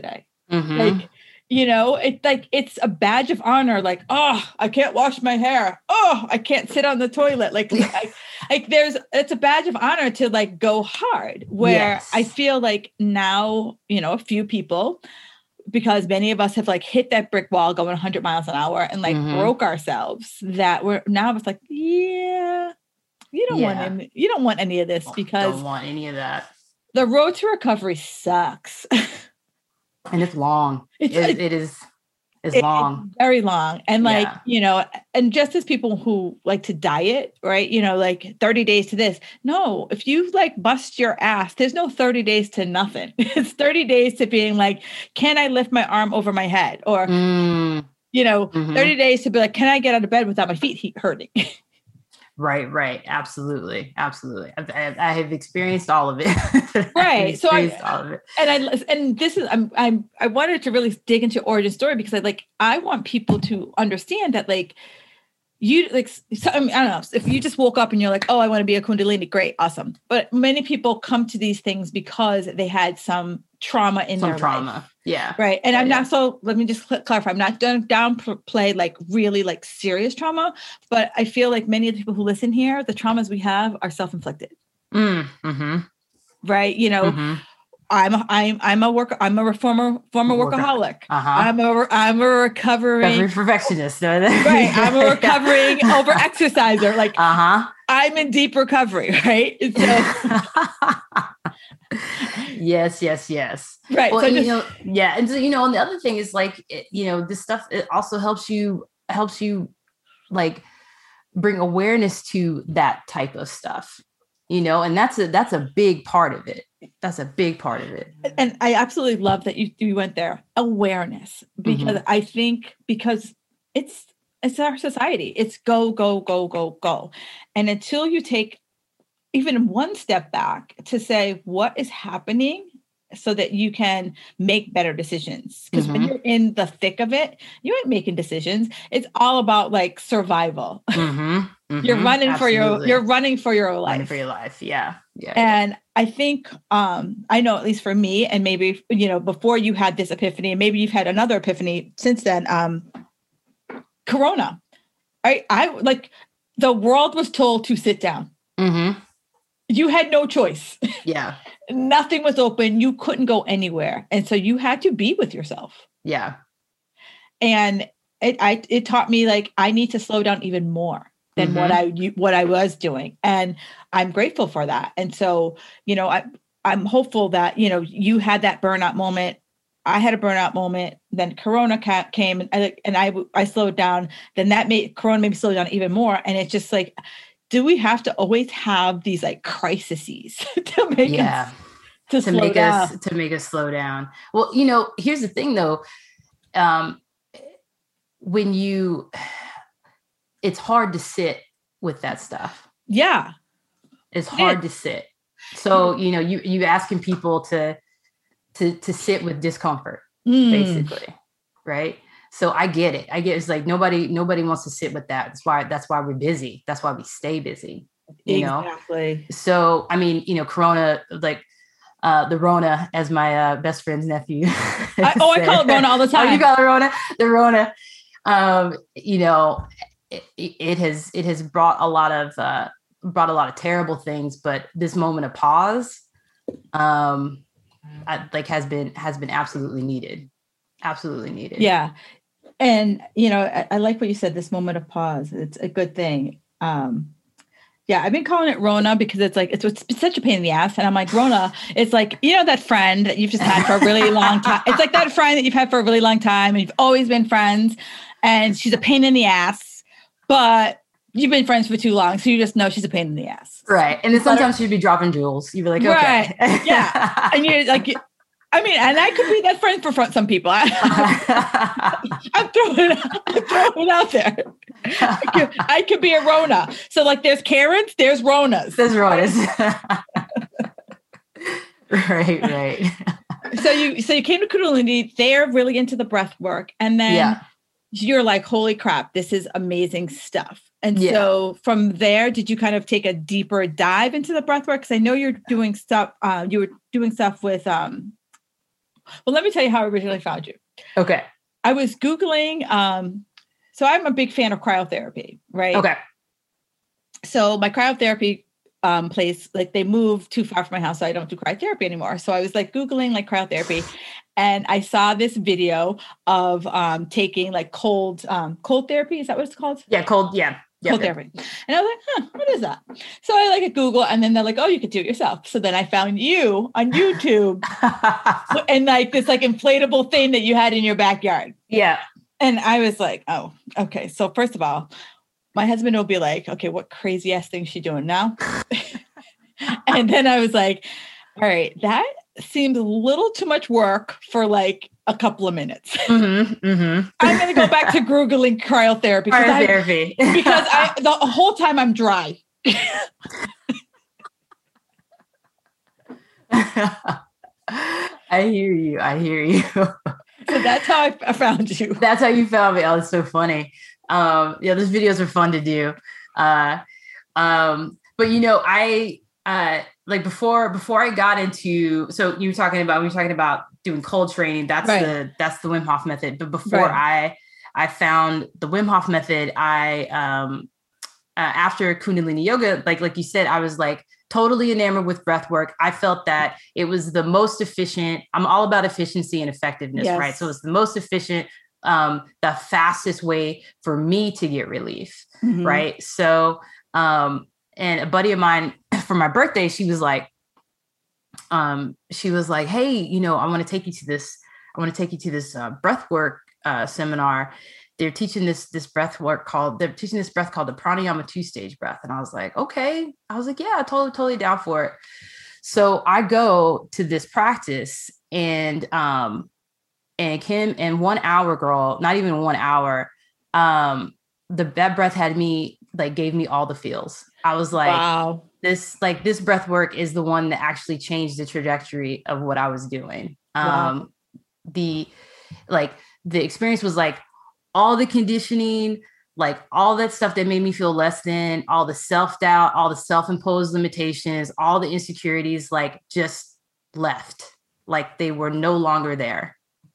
Mm-hmm. Like, you know, it's like, it's a badge of honor. Like, oh, I can't wash my hair. Oh, I can't sit on the toilet. Like, I, like there's, it's a badge of honor to like go hard, where Yes. I feel like now, you know, a few people, because many of us have like hit that brick wall going one hundred miles an hour and like Mm-hmm. broke ourselves, that we're now it's like, yeah, you don't Yeah. want any, you don't want any of this, because Don't want any of that. the road to recovery sucks. And it's long. It's it, like- it is it's It's long. very long. And like, Yeah. you know, and just as people who like to diet, right? You know, like thirty days to this. No, if you like bust your ass, there's no thirty days to nothing. It's thirty days to being like, can I lift my arm over my head? Or, Mm, you know, Mhm. thirty days to be like, can I get out of bed without my feet he- hurting? right, right. Absolutely. Absolutely. I, I, I have experienced all of it. Right. So I- experienced all of it. and I and this is I'm I'm I wanted to really dig into origin story, because I like I want people to understand that like you like so, I, mean, I don't know, if you just woke up and you're like, oh, I want to be a Kundalini, great, awesome. But many people come to these things because they had some trauma in Some their trauma. life. Yeah. Right. And Yeah, I'm yeah. not so let me just cl- clarify. I'm not done downplay like really like serious trauma, but I feel like many of the people who listen here, the traumas we have are self-inflicted. Mm, mm-hmm. Right. You know, Mm-hmm. I'm a, I'm I'm a worker. I'm a former former Worker- workaholic. Uh-huh. I'm a I'm a recovering Every perfectionist. right. I'm a recovering over exerciser. Like Uh-huh. I'm in deep recovery. Right. And so yes, yes, yes. right. Well, so and, just, you know, yeah. And so, you know, and the other thing is like, it, you know, this stuff, it also helps you, helps you like bring awareness to that type of stuff, you know, and that's a, that's a big part of it. That's a big part of it. and I absolutely love that you you went there. Awareness, because Mhm. I think because it's it's our society. It's go go go go go, and until you take even one step back to say what is happening, so that you can make better decisions. Because when Mhm. you're in the thick of it, you ain't making decisions. It's all about like survival. Mhm, You're mhm, running for your absolutely. you're running for your running life. for your life. Yeah. Yeah. yeah. And I think um, I know, at least for me, and maybe you know, before you had this epiphany, and maybe you've had another epiphany since then. Um, Corona, I I like the world was told to sit down. Mhm. You had no choice. Yeah. Nothing was open. You couldn't go anywhere. And so you had to be with yourself. Yeah. And it I it taught me like I need to slow down even more than what I you- what I was doing. And I'm grateful for that. And so, you know, I I'm hopeful that, you know, you had that burnout moment. I had a burnout moment. Then Corona ca- came and I, and I I slowed down. Then that made Corona made me slow down even more. And it's just like, do we have to always have these like crises to make Yeah. us to, To slow make down? us to make us slow down. Well, you know, here's the thing though. Um, when you, it's hard to sit with that stuff. Yeah. It's hard to sit. So, you know, you you asking people to to to sit with discomfort, Mm. basically. Right. So I get it. I get it's like nobody, nobody wants to sit with that. That's why that's why we're busy. That's why we stay busy. You know? Exactly. So I mean, you know, Corona, like uh the Rona, as my uh best friend's nephew. I, oh, I call it Rona all the time. Oh, you call it Rona? The Rona. Um, you know, it, it has it has brought a lot of uh brought a lot of terrible things, but this moment of pause um I, like has been has been absolutely needed. Absolutely needed. Yeah. And, you know, I, I like what you said, this moment of pause. It's a good thing. Um, yeah, I've been calling it Rona because it's like, it's, it's such a pain in the ass. And I'm like, Rona, it's like, you know, that friend that you've just had for a really long time. It's like that friend that you've had for a really long time and you've always been friends and she's a pain in the ass, but you've been friends for too long. So you just know she's a pain in the ass. Right. And then sometimes she'd be dropping jewels. You'd be like, okay. Right. Yeah. And you're like, I mean, and I could be that friend for front some people. I, I'm throwing, I'm throwing it out there. I could, I could be a Rona. So like, there's Karens, there's Ronas. There's Ronas. right, right. So you, so you came to Kundalini. They're really into the breath work, and then Yeah. you're like, holy crap, this is amazing stuff. And Yeah. so from there, did you kind of take a deeper dive into the breath work? Because I know you're doing stuff. Uh, you were doing stuff with um. Well, let me tell you how I originally found you. Okay. I was Googling. Um, so I'm a big fan of cryotherapy, right? Okay. So my cryotherapy um, place, like they moved too far from my house, so I don't do cryotherapy anymore. So I was like Googling like cryotherapy, and I saw this video of um, taking like cold um, cold therapy. Is that what it's called? Yeah, cold. Yeah. Yep, cold yep. therapy. And I was like, huh, what is that? So I like at Google, and then they're like, oh, you could do it yourself. So then I found you on YouTube and like this like inflatable thing that you had in your backyard. Yeah. And I was like, oh, okay. So first of all, my husband will be like, okay, what crazy ass thing is she doing now? And then I was like, all right, that seems a little too much work for like a couple of minutes. Mm-hmm, mm-hmm. I'm going to go back to Googling cryotherapy. Cryotherapy. I, because I, the whole time I'm dry. I hear you. I hear you. So that's how I, I found you. That's how you found me. Oh, it's so funny. Um, yeah, those videos are fun to do. Uh, um, but you know, I, uh, like before, before I got into, so you were talking about, we were talking about doing cold training. That's right. the, that's the Wim Hof method. But before right. I, I found the Wim Hof method, I, um, uh, after Kundalini yoga, like, like you said, I was like totally enamored with breath work. I felt that it was the most efficient. I'm all about efficiency and effectiveness, yes. right? So it's the most efficient, um, the fastest way for me to get relief. Mm-hmm. Right. So, um, and a buddy of mine for my birthday, she was like, um, she was like, hey, you know, I want to take you to this, I want to take you to this, uh, breath work, uh, seminar. They're teaching this, this breath work called, they're teaching this breath called the pranayama two stage breath. And I was like, okay. I was like, yeah, totally, totally down for it. So I go to this practice and, um, and Kim, in one hour, girl, not even one hour, um, the that breath had me, like, gave me all the feels. I was like, wow, this, like, this breath work is the one that actually changed the trajectory of what I was doing. Wow. Um, the, like, the experience was like all the conditioning, like all that stuff that made me feel less than, all the self-doubt, all the self-imposed limitations, all the insecurities, like, just left. Like, they were no longer there.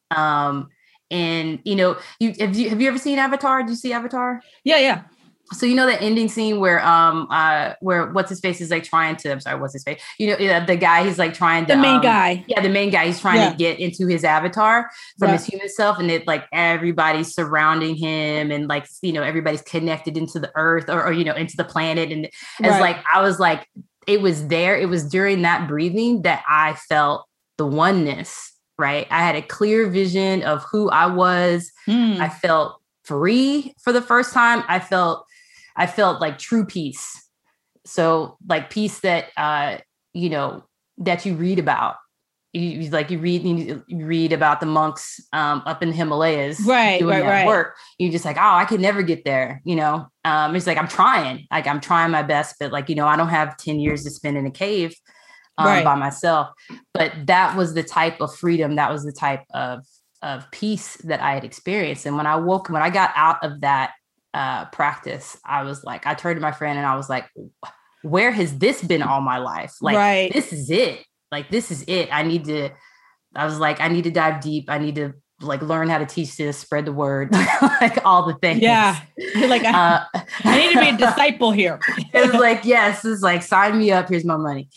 Um, and you know, you have you have you ever seen Avatar? Did you see Avatar? Yeah, yeah. So you know that ending scene where um uh where what's his face is like trying to I'm sorry what's his face you know yeah, the guy he's like trying to the main um, guy yeah the main guy he's trying yeah. to get into his avatar from yeah. his human self, and it like everybody's surrounding him and like you know everybody's connected into the earth or, or you know into the planet, and it's right. like I was like it was there it was during that breathing that I felt the oneness. Right. I had a clear vision of who I was. Mm. I felt free for the first time. I felt, I felt like true peace. So like peace that, uh, you know, that you read about. You, you like you read, you, you read about the monks um, up in the Himalayas right, doing right, that right. work. You're just like, oh, I could never get there. You know, um, it's like, I'm trying, like, I'm trying my best, but like, you know, I don't have ten years to spend in a cave. Um, right. by myself. But that was the type of freedom. That was the type of, of peace that I had experienced. And when I woke, when I got out of that uh, practice, I was like, I turned to my friend and I was like, where has this been all my life? Like, right. this is it. Like, this is it. I need to, I was like, I need to dive deep. I need to like learn how to teach this, spread the word, like all the things. Yeah. You're like, I, uh, I need to be a disciple here. It was like, yes, it's like, sign me up. Here's my money.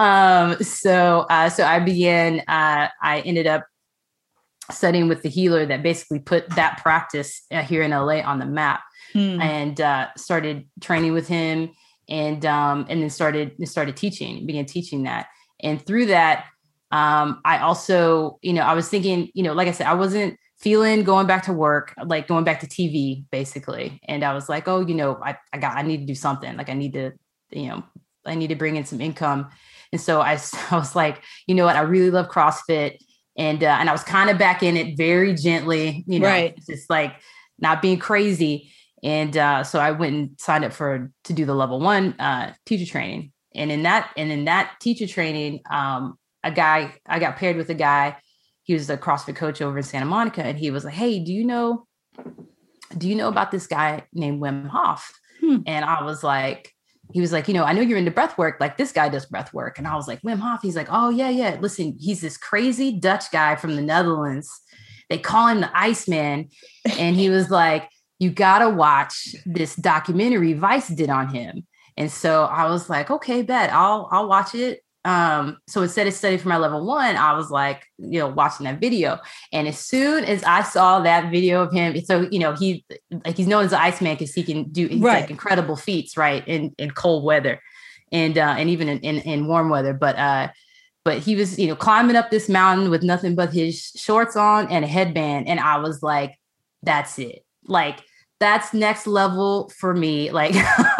Um, so, uh, so I began, uh, I ended up studying with the healer that basically put that practice uh, here in L A on the map hmm. and, uh, started training with him and, um, and then started, started teaching, began teaching that. And through that, Um, I also, you know, I was thinking, you know, like I said, I wasn't feeling going back to work, like going back to T V basically. And I was like, oh, you know, I, I got, I need to do something. Like I need to, you know, I need to bring in some income. And so I, I was like, you know what, I really love CrossFit. And, uh, and I was kind of back in it very gently, you know, right. just like not being crazy. And, uh, so I went and signed up for, to do the level one, uh, teacher training. And in that, and in that teacher training, um, a guy, I got paired with a guy, he was a CrossFit coach over in Santa Monica. And he was like, hey, do you know, do you know about this guy named Wim Hof? Hmm. And I was like, he was like, you know, I know you're into breath work. Like this guy does breath work. And I was like, Wim Hof. He's like, oh yeah, yeah. Listen, he's this crazy Dutch guy from the Netherlands. They call him the Iceman. And he was like, you got to watch this documentary Vice did on him. And so I was like, okay, bet I'll, I'll watch it. Um, so instead of studying for my level one, I was like, you know, watching that video. And as soon as I saw that video of him, so, you know, he like he's known as the Iceman because he can do he's right. like incredible feats, right. In, in cold weather and, uh, and even in, in, in warm weather. But, uh, but he was, you know, climbing up this mountain with nothing but his shorts on and a headband. And I was like, that's it. Like, that's next level for me. Like,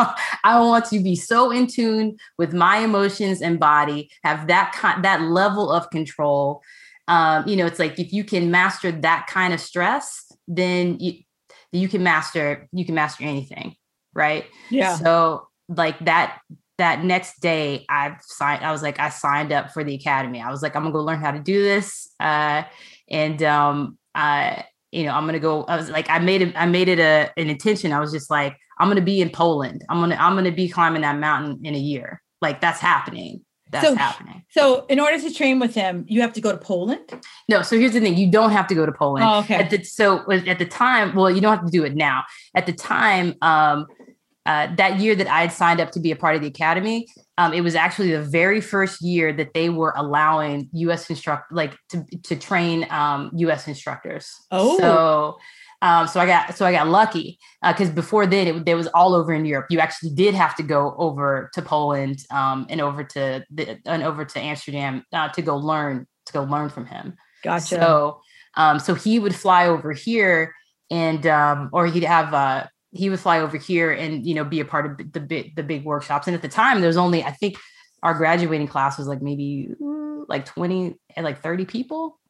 I want to be so in tune with my emotions and body, have that kind, that level of control. Um, you know, it's like, if you can master that kind of stress, then you, you can master, you can master anything. Right. Yeah. So like that, that next day I've signed, I was like, I signed up for the academy. I was like, I'm gonna go learn how to do this. Uh, and, um, I, you know, I'm going to go, I was like, I made it, I made it a, an intention. I was just like, I'm going to be in Poland. I'm going to, I'm going to be climbing that mountain in a year. Like that's happening. That's so, happening. So in order to train with him, you have to go to Poland? No. So here's the thing. You don't have to go to Poland. Oh, okay. At the, so at the time, well, you don't have to do it now. At the time, um, uh, that year that I had signed up to be a part of the academy, um, it was actually the very first year that they were allowing U S instruct like to, to train um, U S instructors. Oh, so um, so I got so I got lucky because uh, before then it, it was all over in Europe. You actually did have to go over to Poland um, and over to the, and over to Amsterdam uh, to go learn to go learn from him. Gotcha. So um, so he would fly over here and um, or he'd have. Uh, he would fly over here and, you know, be a part of the big, the big workshops. And at the time there was only, I think our graduating class was like maybe like twenty and like thirty people.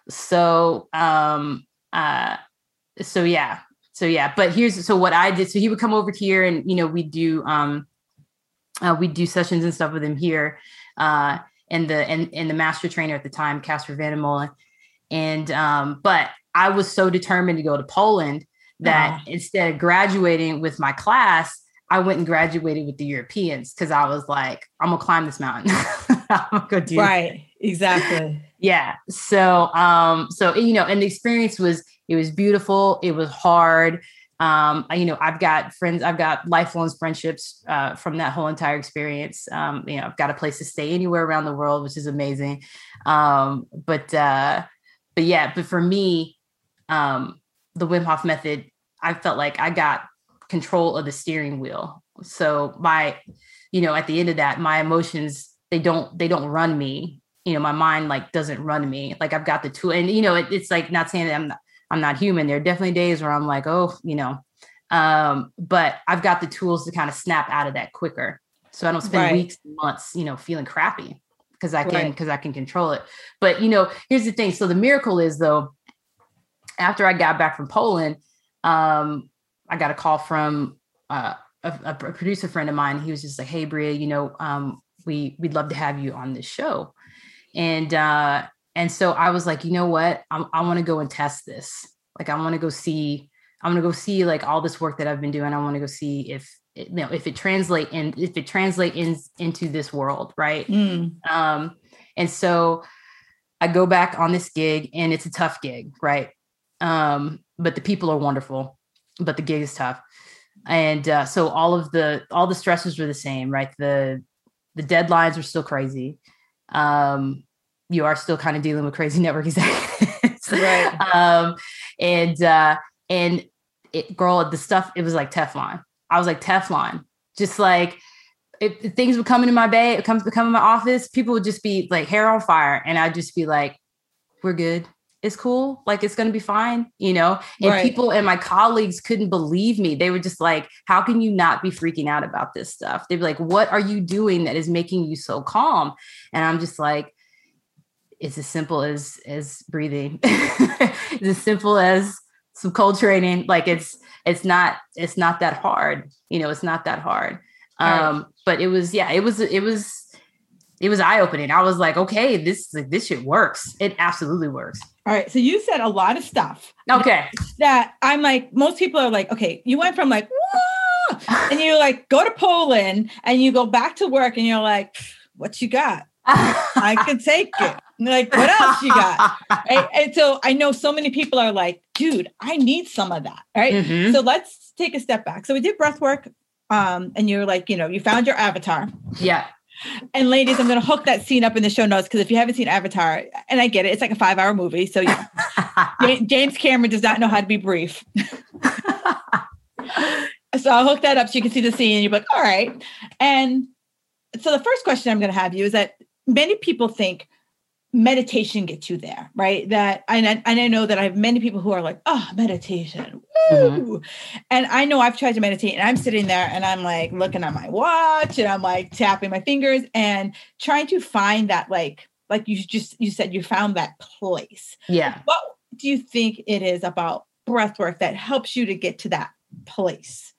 So, um, uh, so yeah, so yeah, but here's, so what I did, so he would come over here and, you know, we do, um, uh, we do sessions and stuff with him here. Uh, and the, and, and the master trainer at the time, Casper Van den Molen. And, um, but I was so determined to go to Poland that oh. instead of graduating with my class, I went and graduated with the Europeans because I was like, I'm gonna climb this mountain. I'm gonna go do right, it. Exactly. Yeah. So, um, so you know, and the experience was it was beautiful. It was hard. Um, you know, I've got friends. I've got lifelong friendships uh, from that whole entire experience. Um, you know, I've got a place to stay anywhere around the world, which is amazing. Um, but uh, but yeah, but for me, um, the Wim Hof method, I felt like I got control of the steering wheel. So my, you know, at the end of that, my emotions, they don't, they don't run me. You know, my mind like doesn't run me. Like I've got the tool and, you know, it, it's like not saying that I'm not, I'm not human. There are definitely days where I'm like, oh, you know, um, but I've got the tools to kind of snap out of that quicker. So I don't spend right. weeks, months, you know, feeling crappy because I can, right. because I can control it. But, you know, here's the thing. So the miracle is though, after I got back from Poland, um, I got a call from uh, a, a producer friend of mine. He was just like, hey, Bria, you know, um, we, we'd love to have you on this show. And, uh, and so I was like, you know what, I'm, I want to go and test this. Like, I want to go see, I'm going to go see like all this work that I've been doing. I want to go see if, it, you know, if it translate and if it translate in, into this world. Right. Mm. Um, and so I go back on this gig and it's a tough gig. Right. Um, but the people are wonderful, but the gig is tough. And, uh, so all of the, all the stresses were the same, right? The, the deadlines were still crazy. Um, you are still kind of dealing with crazy network executives. Right. um, and, uh, and it, girl, the stuff, it was like Teflon. I was like Teflon, just like if, if things would come into my bay, it comes to come in my office, people would just be like hair on fire. And I'd just be like, we're good. It's cool. Like, it's going to be fine, you know? And right. people and my colleagues couldn't believe me. They were just like, how can you not be freaking out about this stuff? They'd be like, what are you doing that is making you so calm? And I'm just like, it's as simple as, as breathing. It's as simple as some cold training. Like it's, it's not, it's not that hard. You know, it's not that hard. Um, right. But it was, yeah, it was, it was, it was eye-opening. I was like, okay, this, like, this shit works. It absolutely works. All right. So you said a lot of stuff. Okay. That I'm like, most people are like, okay, you went from like, whoa, ah! And you like go to Poland and you go back to work and you're like, what you got? I could take it. And like, what else you got? Right? And so I know so many people are like, dude, I need some of that. Right. Mm-hmm. So let's take a step back. So we did breath work. Um, and you're like, you know, you found your avatar. Yeah. And ladies, I'm going to hook that scene up in the show notes because if you haven't seen Avatar, and I get it, it's like a five hour movie. So yeah, James Cameron does not know how to be brief. So I'll hook that up so you can see the scene and you're like, all right. And so the first question I'm going to have you is that many people think meditation gets you there, right? That and I, and I know that I have many people who are like, oh, meditation. Woo! Mm-hmm. And I know I've tried to meditate and I'm sitting there and I'm like looking at my watch and I'm like tapping my fingers and trying to find that like, like you just, you said you found that place. Yeah. What do you think it is about breath work that helps you to get to that place?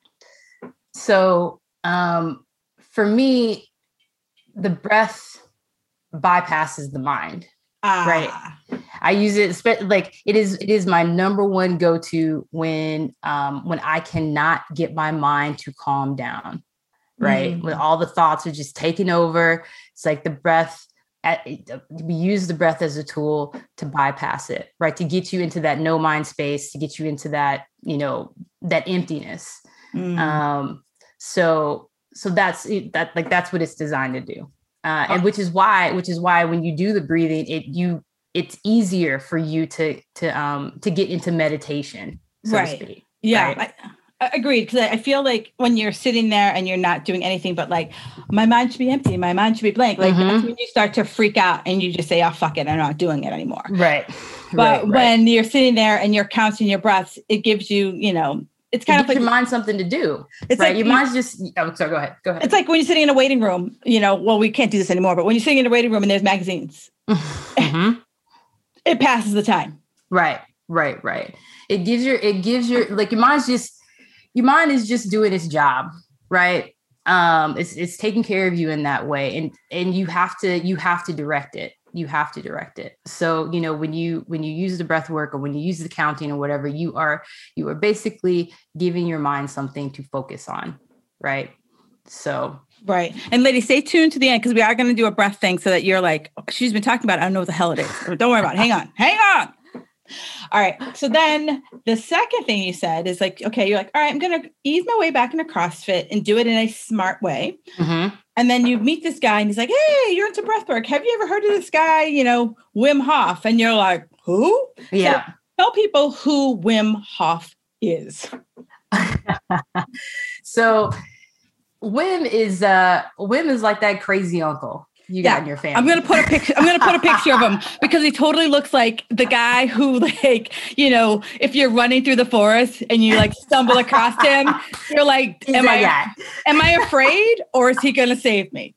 So um, for me, the breath bypasses the mind, ah. right? I use it like it is. It is my number one go-to when um, when I cannot get my mind to calm down, right? Mm. When all the thoughts are just taking over, it's like the breath. At, we use the breath as a tool to bypass it, right? To get you into that no mind space, to get you into that, you know, that emptiness. Mm. Um, so so that's that. Like that's what it's designed to do. Uh, and which is why, which is why when you do the breathing, it you it's easier for you to to um to get into meditation, so right? To speak, yeah, right? I, I agreed because I feel like when you're sitting there and you're not doing anything, but like my mind should be empty, my mind should be blank. Like mm-hmm. that's when you start to freak out and you just say, "Oh fuck it, I'm not doing it anymore." Right. But right, when right. you're sitting there and you're counting your breaths, it gives you, you know. It's kind it of like your mind something to do. It's right. Like your you, mind's just. Oh, sorry. Go ahead. Go ahead. It's like when you're sitting in a waiting room. You know, well, we can't do this anymore. But when you're sitting in a waiting room and there's magazines, mm-hmm. it passes the time. Right. Right. Right. It gives your. It gives your like your mind's just. Your mind is just doing its job. Right. Um. It's it's taking care of you in that way, and and you have to you have to direct it. You have to direct it. So, you know, when you, when you use the breath work or when you use the counting or whatever, you are, you are basically giving your mind something to focus on. Right. So. Right. And ladies, stay tuned to the end because we are going to do a breath thing so that you're like, oh, she's been talking about it. I don't know what the hell it is. Don't worry about it. Hang on. Hang on. All right. So then the second thing you said is like, okay, you're like, all right, I'm going to ease my way back into CrossFit and do it in a smart way. Mm-hmm. And then you meet this guy and he's like, hey, you're into breathwork. Have you ever heard of this guy, you know, Wim Hof? And you're like, who? Yeah. So tell people who Wim Hof is. So Wim is, uh, Wim is like that crazy uncle you yeah. got in your family. I'm going to put a picture, I'm going to put a picture of him because he totally looks like the guy who like, you know, if you're running through the forest and you like stumble across him, you're like, am I, guy. am I afraid or is he going to save me?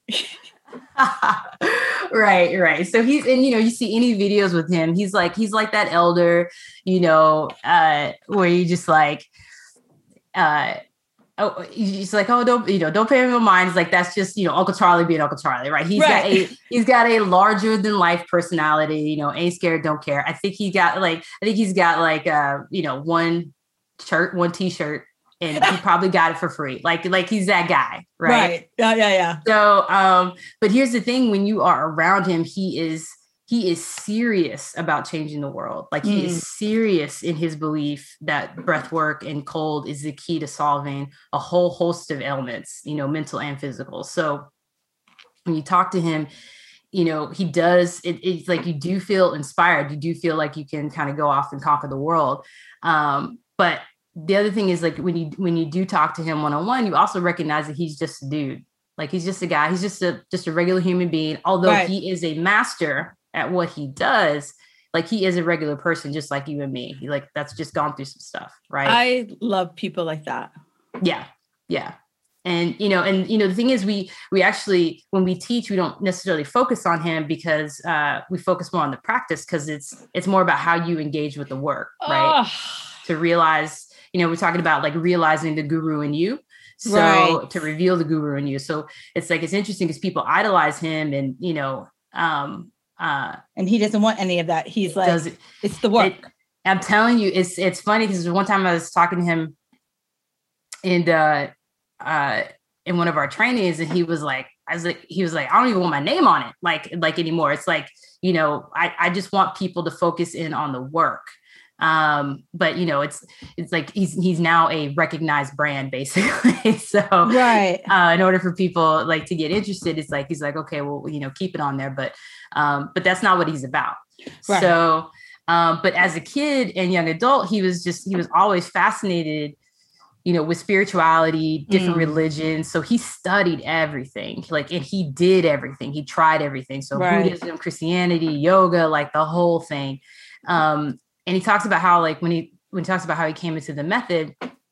Right, right. So he's, and you know, you see any videos with him, he's like, he's like that elder, you know, uh, where you just like, uh, oh, he's like, oh, don't, you know, don't pay him no mind. It's like, that's just, you know, Uncle Charlie being Uncle Charlie, right? He's right. got a, he's got a larger than life personality, you know, ain't scared, don't care. I think he got like, I think he's got like, uh, you know, one shirt, one t-shirt, and he probably got it for free. Like, like he's that guy, right? Right. Yeah, yeah, yeah. So, um, but here's the thing, when you are around him, he is, he is serious about changing the world. Like he mm. is serious in his belief that breath work and cold is the key to solving a whole host of ailments, you know, mental and physical. So when you talk to him, you know, he does, it, it's like, you do feel inspired. You do feel like you can kind of go off and conquer the world. Um, but the other thing is like, when you, when you do talk to him one-on-one, you also recognize that he's just a dude. Like he's just a guy. He's just a, just a regular human being. Although right. he is a master at what he does, like he is a regular person, just like you and me. He like, that's just gone through some stuff. Right. I love people like that. Yeah. Yeah. And, you know, and, you know, the thing is we, we actually, when we teach, we don't necessarily focus on him because uh, we focus more on the practice. Cause it's, it's more about how you engage with the work, right? Oh. To realize, you know, we're talking about like realizing the guru in you. So right. to reveal the guru in you. So it's like, it's interesting because people idolize him and, you know, um, Uh, and he doesn't want any of that. He's like, it, it's the work. It, I'm telling you, it's, it's funny because one time I was talking to him and, uh, uh, in one of our trainings, and he was like, I was like, he was like, I don't even want my name on it, like, like anymore. It's like, you know, I, I just want people to focus in on the work. Um, but you know, it's, it's like, he's, he's now a recognized brand basically. So, right. uh, in order for people like to get interested, it's like, he's like, okay, well, you know, keep it on there, but, um, but that's not what he's about. Right. So, um, but as a kid and young adult, he was just, he was always fascinated, you know, with spirituality, different mm. religions. So he studied everything, like, and he did everything. He tried everything. So right. Buddhism, Christianity, yoga, like the whole thing. Um, and he talks about how, like, when he, when he talks about how he came into the method,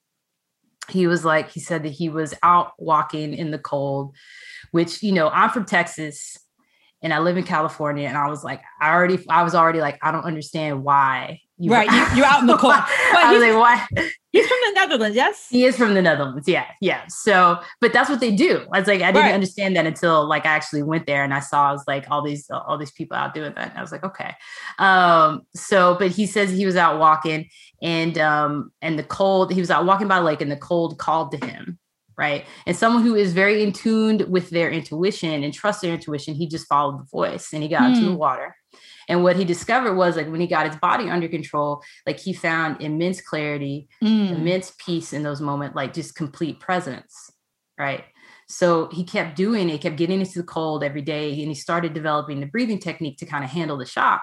he was like, he said that he was out walking in the cold, which, you know, I'm from Texas and I live in California. And I was like, I already, I was already like, I don't understand why. You right. You, you're out in the cold. I was like, why? He's from the Netherlands, yes? He is from the Netherlands. Yeah. Yeah. So, but that's what they do. I was like, I didn't right. understand that until like I actually went there and I saw, I was like, all these, all these people out doing that. And I was like, okay. Um, so, but he says he was out walking and, um, and the cold, he was out walking by the lake and the cold called to him. Right. And someone who is very in tuned with their intuition and trust their intuition, he just followed the voice and he got mm. into the water. And what he discovered was, like, when he got his body under control, like, he found immense clarity, mm. immense peace in those moments, like just complete presence. Right. So he kept doing it, kept getting into the cold every day. And he started developing the breathing technique to kind of handle the shock.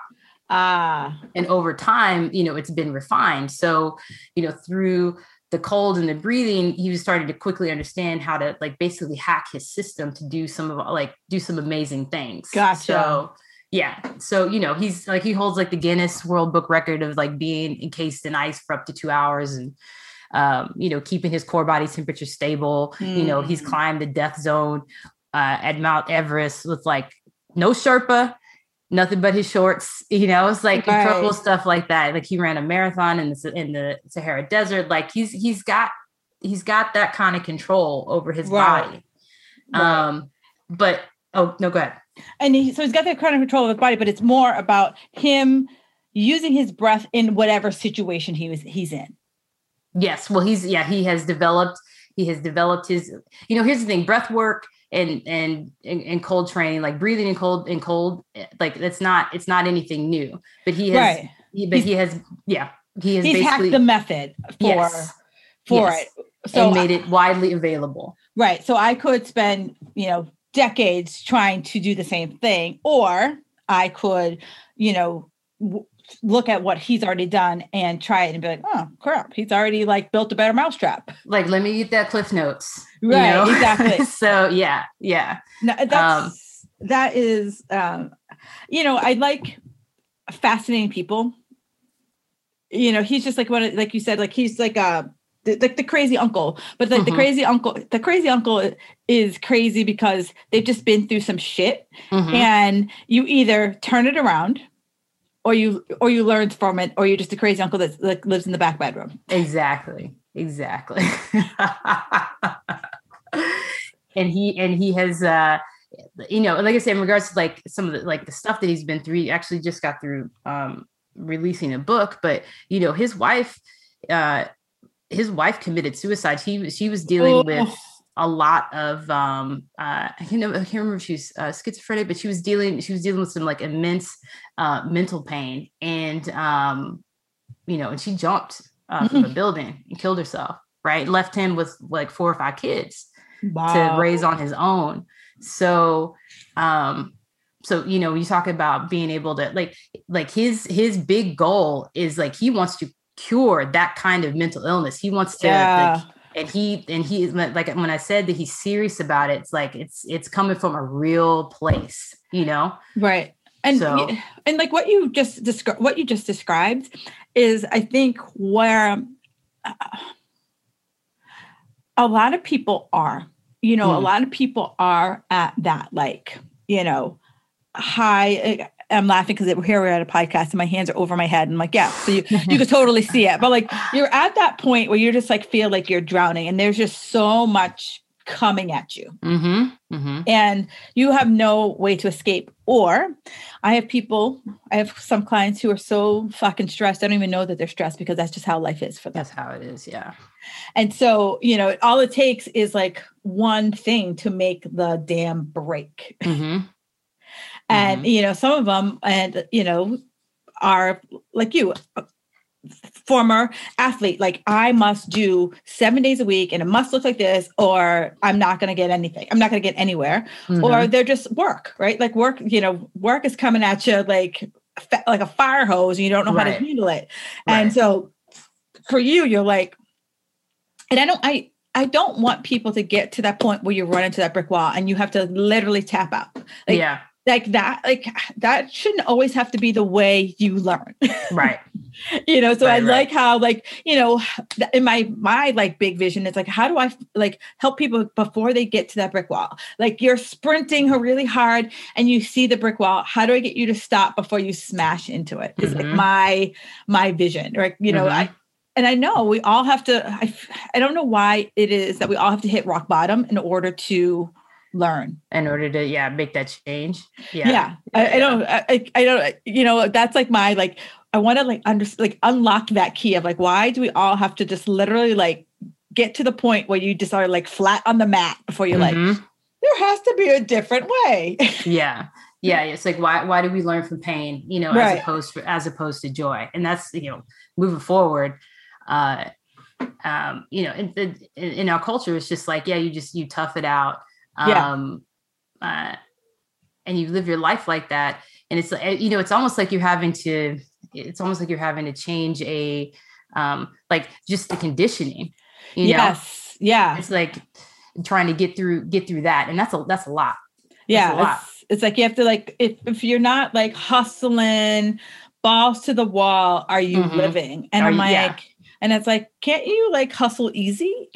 Ah. And over time, you know, it's been refined. So, you know, through the cold and the breathing, he was starting to quickly understand how to, like, basically hack his system to do some of, like, do some amazing things. Gotcha. So, yeah. So, you know, he's like, he holds like the Guinness World Book record of like being encased in ice for up to two hours and, um, you know, keeping his core body temperature stable. Mm. You know, he's climbed the death zone uh, at Mount Everest with like no Sherpa, nothing but his shorts. You know, it's like right. incredible stuff like that. Like, he ran a marathon in the, in the Sahara Desert. Like, he's, he's got, he's got that kind of control over his right. body. Right. Um, but, oh, no, go ahead. And he, so he's got that kind of control of his body, but it's more about him using his breath in whatever situation he was he's in. Yes. Well, he's, yeah, he has developed, he has developed his, you know, here's the thing, breath work and, and, and, and cold training, like breathing in cold and cold, like that's not, it's not anything new, but he has, right. he, but he's, he has, yeah, he has he's basically hacked the method for, yes, for yes. it. So and made I, it widely available. Right. So I could spend, you know, decades trying to do the same thing, or I could, you know, w- look at what he's already done and try it and be like, oh crap, he's already like built a better mousetrap. Like, let me get that Cliff Notes. Right. You know? Exactly. So yeah. Yeah. No, that's, um, that is, um, you know, I like fascinating people. You know, he's just like what, like you said, like he's like a, The, the, the crazy uncle, but like mm-hmm. the crazy uncle, the crazy uncle is crazy because they've just been through some shit, mm-hmm. and you either turn it around, or you or you learn from it, or you're just a crazy uncle that like lives in the back bedroom. Exactly, exactly. and he and he has, uh, you know, like I said, in regards to like some of the like the stuff that he's been through, he actually just got through um, releasing a book, but you know, his wife. Uh, His wife committed suicide. He she was dealing oh. with a lot of um, uh, I can't know, I can't remember if she's uh, schizophrenic, but she was dealing she was dealing with some like immense uh, mental pain, and um, you know, and she jumped uh, mm-hmm. from a building and killed herself. Right, left him with like four or five kids wow. to raise on his own. So, um, so you know, you talk about being able to like like his his big goal is like he wants to cure that kind of mental illness. He wants to, yeah. like, and he, and he is like, when I said that he's serious about it, it's like, it's, it's coming from a real place, you know? Right. And, so, and like what you just described, what you just described is, I think, where uh, a lot of people are, you know, mm. a lot of people are at that, like, you know, high, I'm laughing because here we're at a podcast and my hands are over my head. And I'm like, yeah, so you, you could totally see it. But like, you're at that point where you're just like, feel like you're drowning and there's just so much coming at you. Mm-hmm, mm-hmm. And you have no way to escape, Or I have people, I have some clients who are so fucking stressed, I don't even know that they're stressed because that's just how life is for them. That's how it is. Yeah. And so, you know, all it takes is like one thing to make the dam break. Mm-hmm. And, mm-hmm. you know, some of them, and, you know, are like you, former athlete, like I must do seven days a week and it must look like this, or I'm not going to get anything. I'm not going to get anywhere. Mm-hmm. Or they're just work, right? Like work, you know, work is coming at you like, like a fire hose and you don't know right. how to handle it. Right. And so for you, you're like, and I don't, I, I don't want people to get to that point where you run into that brick wall and you have to literally tap out. Like, yeah. Like that, like that shouldn't always have to be the way you learn. Right. You know, so right, I right. like how, like, you know, in my, my like big vision, it's like, how do I like help people before they get to that brick wall? Like you're sprinting really hard and you see the brick wall. How do I get you to stop before you smash into it? It's mm-hmm. like my, my vision, right? You know, mm-hmm. I, and I know we all have to, I, I don't know why it is that we all have to hit rock bottom in order to learn, in order to yeah make that change. Yeah, yeah. yeah I, I don't. I, I don't. You know, that's like my like. I want to like under like unlock that key of like, why do we all have to just literally like get to the point where you just are like flat on the mat before you're mm-hmm. like, there has to be a different way. yeah, yeah. It's like why why do we learn from pain? You know, right. as opposed to, as opposed to joy, and that's you know moving forward. Uh, um, you know, in, in, in our culture, it's just like yeah, you just you tough it out. Um, yeah. uh, and you live your life like that. And it's, you know, it's almost like you're having to, it's almost like you're having to change a, um, like just the conditioning, you yes. know? Yeah. It's like trying to get through, get through that. And that's a, that's a lot. That's yeah. a lot. It's, it's like, you have to like, if, if you're not like hustling balls to the wall, are you mm-hmm. living? And are I'm you, like, yeah. and it's like, can't you like hustle easy?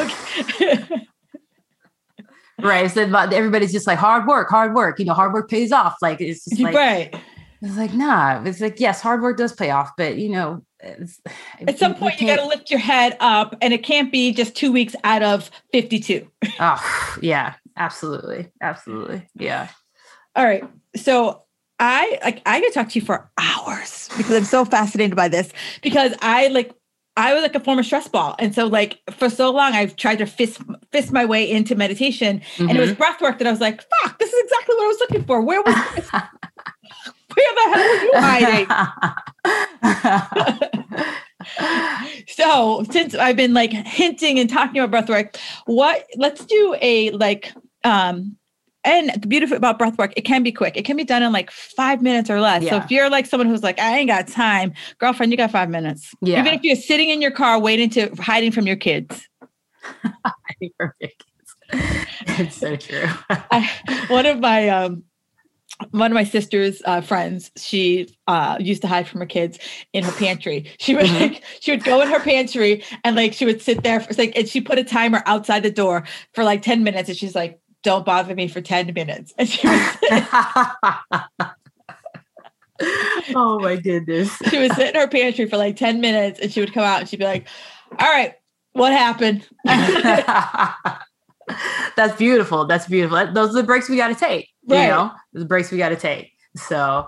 Right. So everybody's just like hard work, hard work, you know, hard work pays off. Like, it's just like, right. It's like, nah, it's like, yes, hard work does pay off, but you know, it's, at some point you got to lift your head up and it can't be just two weeks out of fifty-two. Oh yeah, absolutely. Absolutely. Yeah. All right. So I like, I could talk to you for hours because I'm so fascinated by this because I like, I was like a former stress ball. And so like for so long, I've tried to fist, fist my way into meditation mm-hmm. and it was breath work that I was like, fuck, this is exactly what I was looking for. Where was this? Where the hell were you hiding? So since I've been like hinting and talking about breath work, what, let's do a like, um, and the beauty about breath work, it can be quick. It can be done in like five minutes or less. Yeah. So if you're like someone who's like, I ain't got time, girlfriend, you got five minutes. Yeah. Even if you're sitting in your car waiting to hiding from your kids. Hiding from your kids. It's so true. I, one of my, um, one of my sister's uh, friends, she uh, used to hide from her kids in her pantry. She would mm-hmm. like, she would go in her pantry and like, she would sit there for like, and she put a timer outside the door for like ten minutes. And she's like, don't bother me for ten minutes. And she was oh my goodness. She would sit in her pantry for like ten minutes and she would come out and she'd be like, all right, what happened? That's beautiful. That's beautiful. Those are the breaks we got to take. Right. You know, the breaks we got to take. So.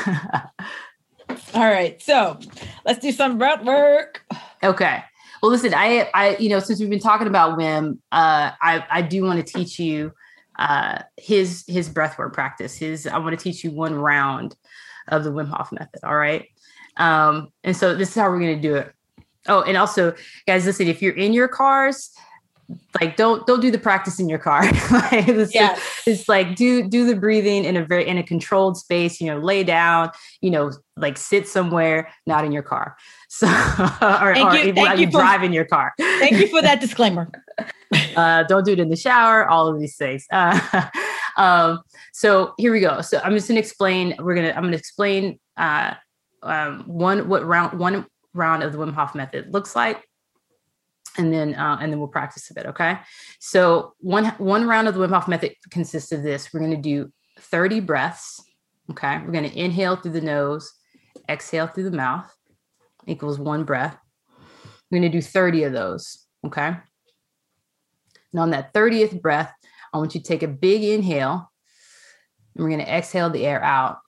All right. So let's do some breath work. Okay. Well, listen, I, I, you know, since we've been talking about Wim, uh, I, I do want to teach you uh, his, his breathwork practice. His, I want to teach you one round of the Wim Hof method. All right. Um, and so this is how we're going to do it. Oh, and also guys, listen, if you're in your cars, like, don't, don't do the practice in your car. Like, it's, yes. it's like, do, do the breathing in a very, in a controlled space, you know, lay down, you know, like sit somewhere, not in your car. So, or, thank or you, even thank while you you for, drive in your car. Thank you for that disclaimer. uh, don't do it in the shower, all of these things. Uh, um, so here we go. So I'm just going to explain, we're going to, I'm going to explain uh, um, one, what round, one round of the Wim Hof method looks like. And then, uh, and then we'll practice a bit. Okay. So one, one round of the Wim Hof method consists of this. We're going to do thirty breaths. Okay. We're going to inhale through the nose, exhale through the mouth, equals one breath. We're going to do thirty of those. Okay. And on that thirtieth breath, I want you to take a big inhale, And we're going to exhale the air out.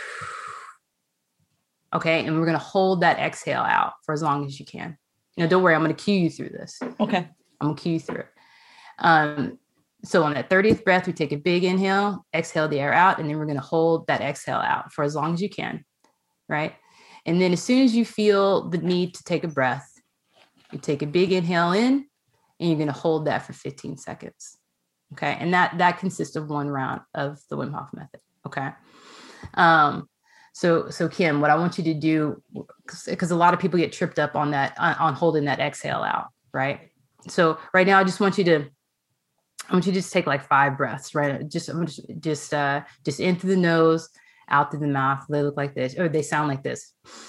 Okay. And we're going to hold that exhale out for as long as you can. Now, don't worry, I'm going to cue you through this. Okay. I'm going to cue you through it. Um, so on that thirtieth breath, we take a big inhale, exhale the air out, and then we're going to hold that exhale out for as long as you can. Right. And then as soon as you feel the need to take a breath, you take a big inhale in, and you're going to hold that for fifteen seconds. Okay. And that, that consists of one round of the Wim Hof method. Okay. Um, so, so Kim, what I want you to do, because a lot of people get tripped up on that, on, on holding that exhale out. Right. So right now, I just want you to, I want you to just take like five breaths, right? Just, just, just, uh, just in through the nose, out through the mouth. They look like this, or they sound like this.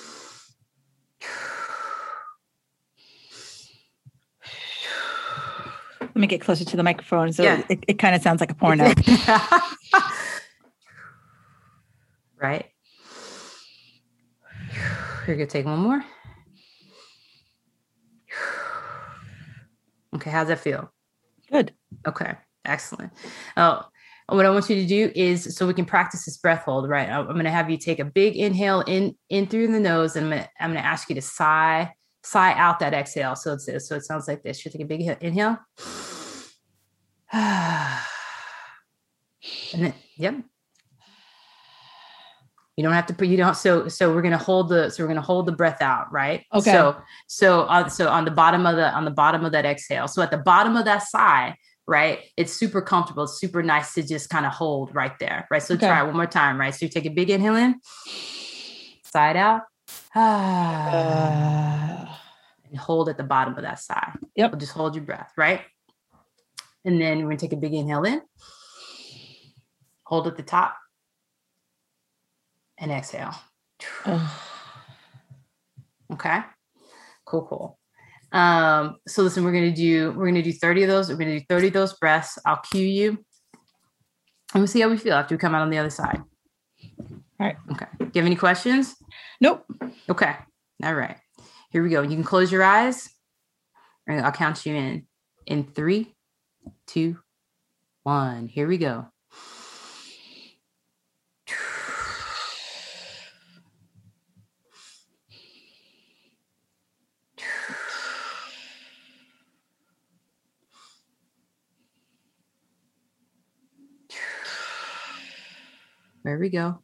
Let me get closer to the microphone. So Yeah. it, it kind of sounds like a porno. Right. You're going to take one more. Okay. How's that feel? Good. Okay. Excellent. Oh, what I want you to do is, so we can practice this breath hold, right? I'm going to have you take a big inhale in, in through the nose, and I'm going to, I'm going to ask you to sigh, sigh out that exhale. So it's, so it sounds like this. You take a big inhale. And then, yep. You don't have to put, you don't, so, so we're going to hold the, so we're going to hold the breath out, right? Okay. So, so, uh, so on the bottom of the, on the bottom of that exhale. So at the bottom of that sigh, right? It's super comfortable. It's super nice to just kind of hold right there, right? So Okay. try it one more time, right? So you take a big inhale in, sigh it out, uh, and hold at the bottom of that sigh. Yep. We'll just hold your breath, right? And then we're going to take a big inhale in, hold at the top, and exhale. Okay. Cool, cool. Um, so listen, we're going to do, we're going to do thirty of those. We're going to do thirty of those breaths. I'll cue you. And we'll see how we feel after we come out on the other side. All right. Okay. Do you have any questions? Nope. Okay. All right. Here we go. You can close your eyes. And I'll count you in. In three, two, one. Here we go. There we go.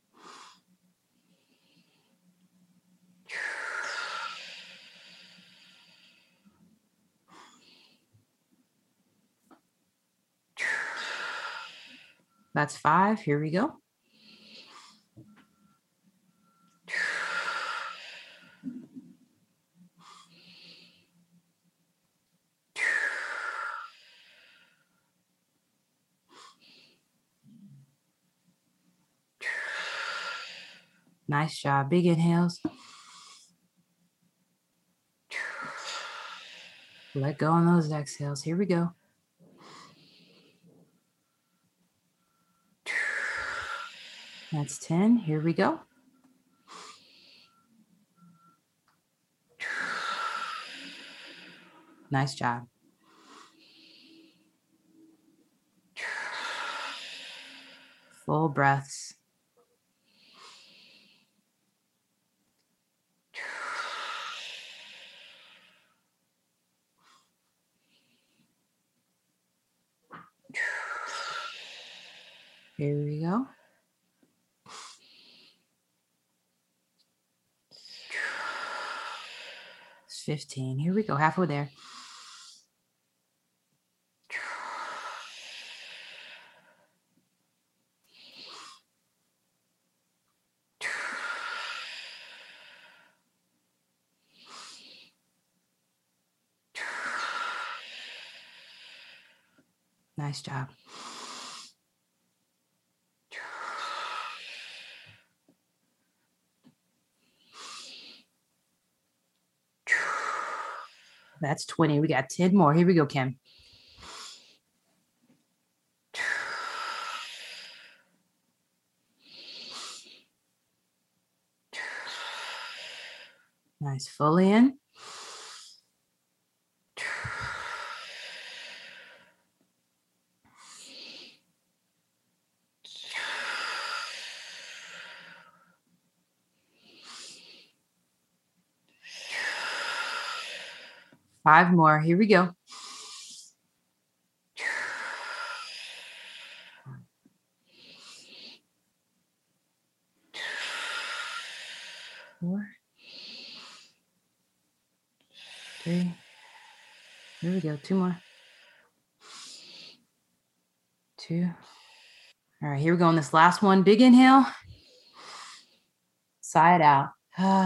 That's five. Here we go. Nice job. Big inhales. Let go on those exhales. Here we go. That's ten. Here we go. Nice job. Full breaths. Here we go. It's fifteen. Here we go. Halfway there. Nice job. That's twenty. We got ten more. Here we go, Kim. Nice. Full in. Five more. Here we go. Four. Three. Here we go. Two more. Two. All right, here we go on this last one. Big inhale. Sigh it out.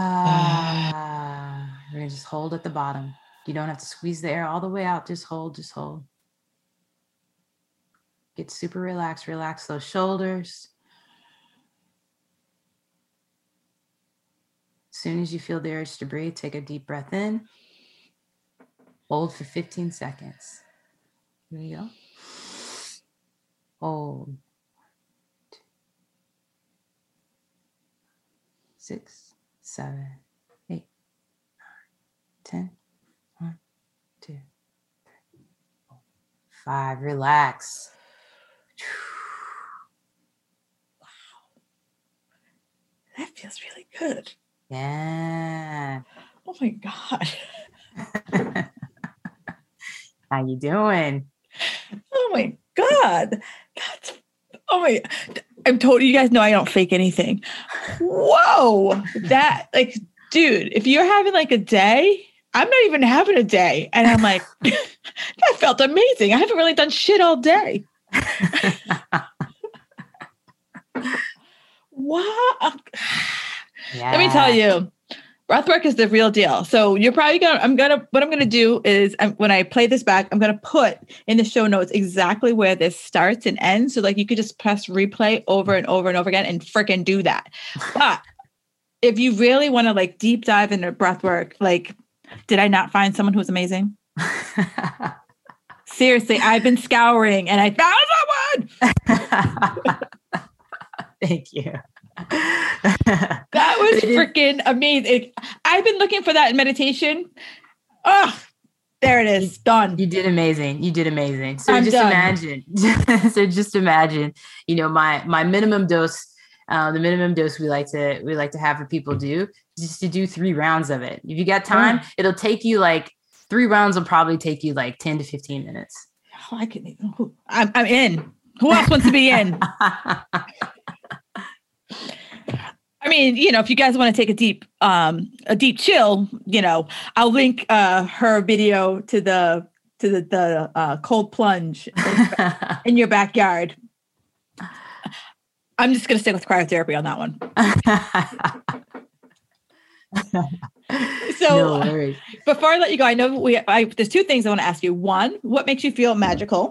Ah. We're going to just hold at the bottom. You don't have to squeeze the air all the way out. Just hold, just hold. Get super relaxed. Relax those shoulders. As soon as you feel the urge to breathe, take a deep breath in. Hold for fifteen seconds. Here we go. Hold. Six, seven, eight, nine, ten. One, two, three, four, five. Relax. Wow. That feels really good. Yeah. Oh my God. How you doing? Oh my God. That's, oh my, I'm told you guys know I don't fake anything. Whoa. That, like, dude, if you're having like a day, I'm not even having a day. And I'm like, that felt amazing. I haven't really done shit all day. Wow. Yeah. Let me tell you, breathwork is the real deal. So you're probably gonna, I'm gonna, what I'm gonna do is I'm, when I play this back, I'm gonna put in the show notes exactly where this starts and ends. So like you could just press replay over and over and over again and freaking do that. But if you really want to like deep dive into breathwork, like, did I not find someone who's amazing? Seriously, I've been scouring and I found someone. Thank you. That was freaking amazing. I've been looking for that in meditation. Oh, there it is. Done. You did amazing. You did amazing. So I'm just done. imagine, so just imagine, you know, my, my minimum dose, uh, the minimum dose we like to, we like to have for people do just to do three rounds of it. If you got time, oh. It'll take you like three rounds will probably take you like ten to fifteen minutes. Oh, I can, I'm, I'm in. Who else wants to be in? I mean, you know, if you guys want to take a deep, um, a deep chill, you know, I'll link uh, her video to the to the, the uh, cold plunge in, in your backyard. I'm just going to stick with cryotherapy on that one. So, no before I let you go, I know we. I, there's two things I want to ask you. One, what makes you feel magical?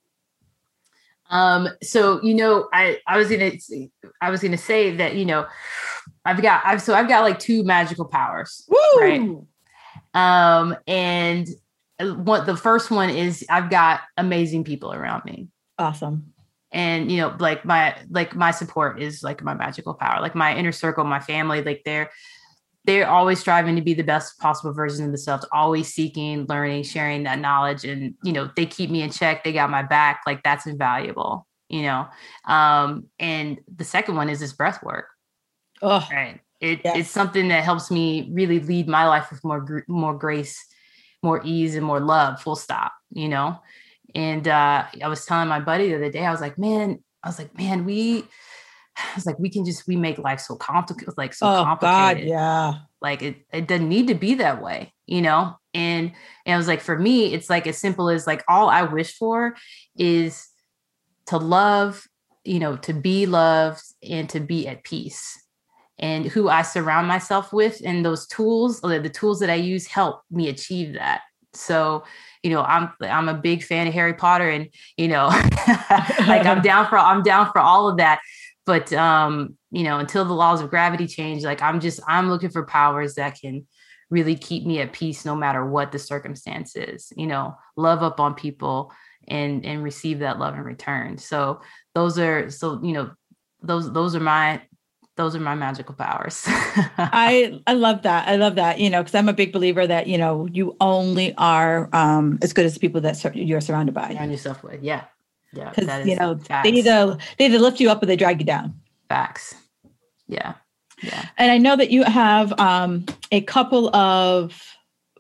Um, so, you know, I, I was going to, I was going to say that, you know, I've got, I've, so I've got like two magical powers, Woo! Right? Um, and what the first one is I've got amazing people around me. Awesome. And, you know, like my, like my support is like my magical power, like my inner circle, my family, like they're, they're always striving to be the best possible version of themselves, always seeking, learning, sharing that knowledge. And, you know, they keep me in check. They got my back. Like that's invaluable, you know? Um, and the second one is this breath work. Oh, right. It, yes. It's something that helps me really lead my life with more, more grace, more ease, and more love, full stop, you know? And uh, I was telling my buddy the other day, I was like, man, I was like, man, we, I was like, we can just, we make life so complicated, like so oh, complicated. God, yeah. Like it, it doesn't need to be that way, you know? And, and I was like, for me, it's like as simple as like, all I wish for is to love, you know, to be loved and to be at peace. And who I surround myself with and those tools, or the tools that I use help me achieve that. So, you know, I'm, I'm a big fan of Harry Potter and, you know, like I'm down for, I'm down for all of that. But, um, you know, until the laws of gravity change, like I'm just, I'm looking for powers that can really keep me at peace no matter what the circumstance is, you know, love up on people and, and receive that love in return. So those are, so, you know, those, those are my, those are my magical powers. I, I love that. I love that, you know, because I'm a big believer that, you know, you only are um, as good as the people that sur- you're surrounded by. Surround yourself with. Yeah. Yeah, because you know facts. they either they either lift you up or they drag you down. Facts. Yeah, yeah. And I know that you have um, a couple of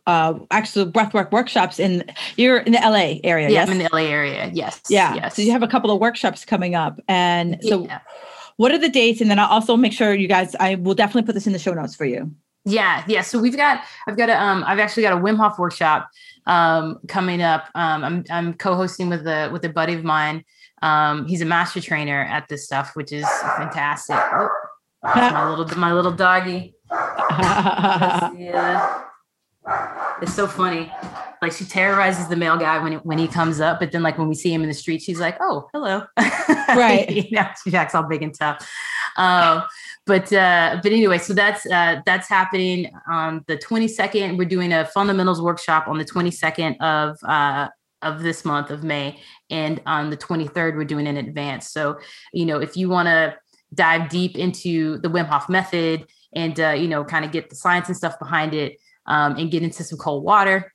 uh, actual breathwork workshops in, you're in the L A area. Yeah, yes? I'm in the L A area. Yes. Yeah. Yes. So you have a couple of workshops coming up. And so yeah. what are the dates? And then I'll also make sure you guys, I will definitely put this in the show notes for you. Yeah. Yeah. So we've got, I've got a, um, I've actually got a Wim Hof workshop, um, coming up. Um, I'm, I'm co-hosting with a, with a buddy of mine. Um, he's a master trainer at this stuff, which is fantastic. Oh, that's my little, my little doggy. Yeah. It's so funny. Like she terrorizes the male guy when, it, when he comes up, but then like when we see him in the street, she's like, oh, hello. Right. You know, she acts all big and tough. Um, but, uh, but anyway, so that's, uh, that's happening on the twenty-second. We're doing a fundamentals workshop on the twenty-second of, uh, of this month of May. And on the twenty-third, we're doing an advance. So, you know, if you want to dive deep into the Wim Hof method and, uh, you know, kind of get the science and stuff behind it, um, and get into some cold water,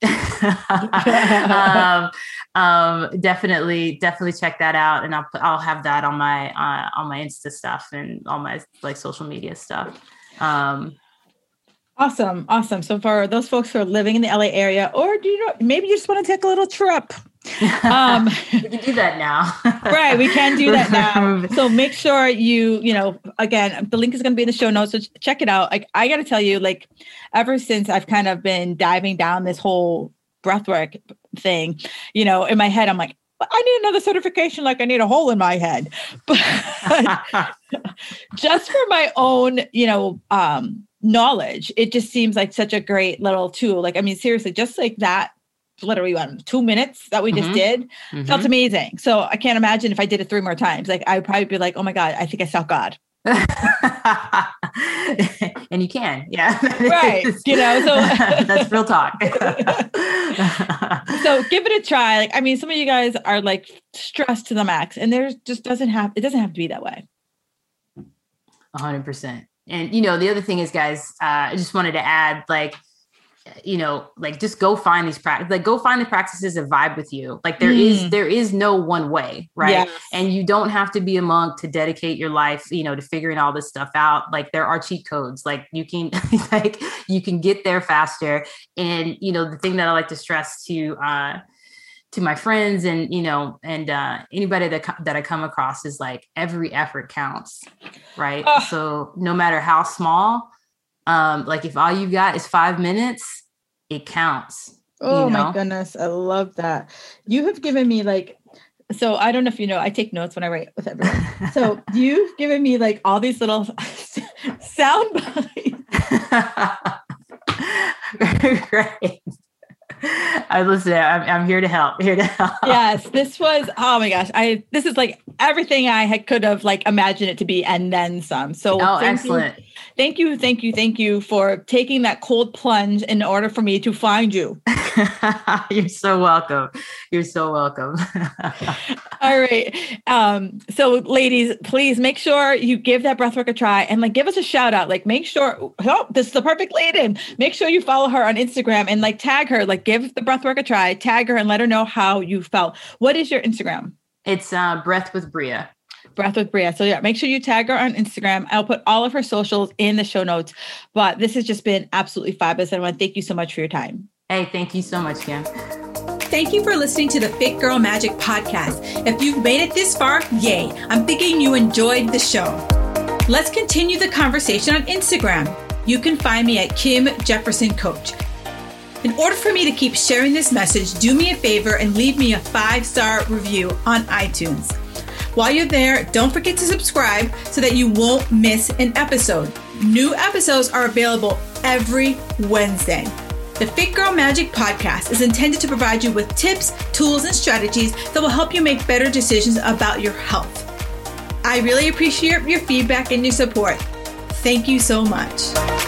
um, um, definitely, definitely check that out. And I'll, I'll have that on my, uh, on my Insta stuff and all my like social media stuff. Um, Awesome. Awesome. So for those folks who are living in the L A area, or do you know, maybe you just want to take a little trip. Um, we can do that now. Right. We can do that now. So make sure you, you know, again, the link is going to be in the show notes. So check it out. Like, I got to tell you, like, ever since I've kind of been diving down this whole breathwork thing, you know, in my head, I'm like, I need another certification. Like I need a hole in my head, but just for my own, you know, um, knowledge, it just seems like such a great little tool. Like, I mean, seriously, just like that, literally one, two minutes that we just mm-hmm. did mm-hmm. felt amazing. So I can't imagine if I did it three more times, like I'd probably be like, oh my God, I think I saw God. And you can, yeah. Right. You know, so that's real talk. So give it a try. Like, I mean, some of you guys are like stressed to the max and there's just doesn't have, it doesn't have to be that way. A hundred percent. And, you know, the other thing is, guys, uh, I just wanted to add, like, you know, like just go find these practices, like go find the practices that vibe with you. Like there mm. is, there is no one way. Right. Yes. And you don't have to be a monk to dedicate your life, you know, to figuring all this stuff out. Like there are cheat codes, like you can, like you can get there faster. And, you know, the thing that I like to stress to, uh, to my friends and, you know, and, uh, anybody that, that I come across is like every effort counts. Right. Oh. So no matter how small, um, like if all you got is five minutes, it counts. Oh you know? My goodness. I love that. You have given me like, so I don't know if you know, I take notes when I write with everyone. So you've given me like all these little sound bites. Great. I listen. I'm, I'm here to help. Here to help. Yes, this was. Oh my gosh! I this is like everything I had could have like imagined it to be, and then some. So oh, excellent. You, thank you, thank you, thank you for taking that cold plunge in order for me to find you. You're so welcome. You're so welcome. All right. Um, so ladies, please make sure you give that breathwork a try and like give us a shout out. Like make sure, oh, this is the perfect lead-in. Make sure you follow her on Instagram and like tag her, like give the breathwork a try, tag her and let her know how you felt. What is your Instagram? It's uh, Breath with Bria. Breath with Bria. So yeah, make sure you tag her on Instagram. I'll put all of her socials in the show notes, but this has just been absolutely fabulous. And I want to thank you so much for your time. Hey, thank you so much, Kim. Thank you for listening to the Fit Girl Magic podcast. If you've made it this far, yay. I'm thinking you enjoyed the show. Let's continue the conversation on Instagram. You can find me at Kim Jefferson Coach. In order for me to keep sharing this message, do me a favor and leave me a five-star review on iTunes. While you're there, don't forget to subscribe so that you won't miss an episode. New episodes are available every Wednesday. The Fit Girl Magic podcast is intended to provide you with tips, tools, and strategies that will help you make better decisions about your health. I really appreciate your feedback and your support. Thank you so much.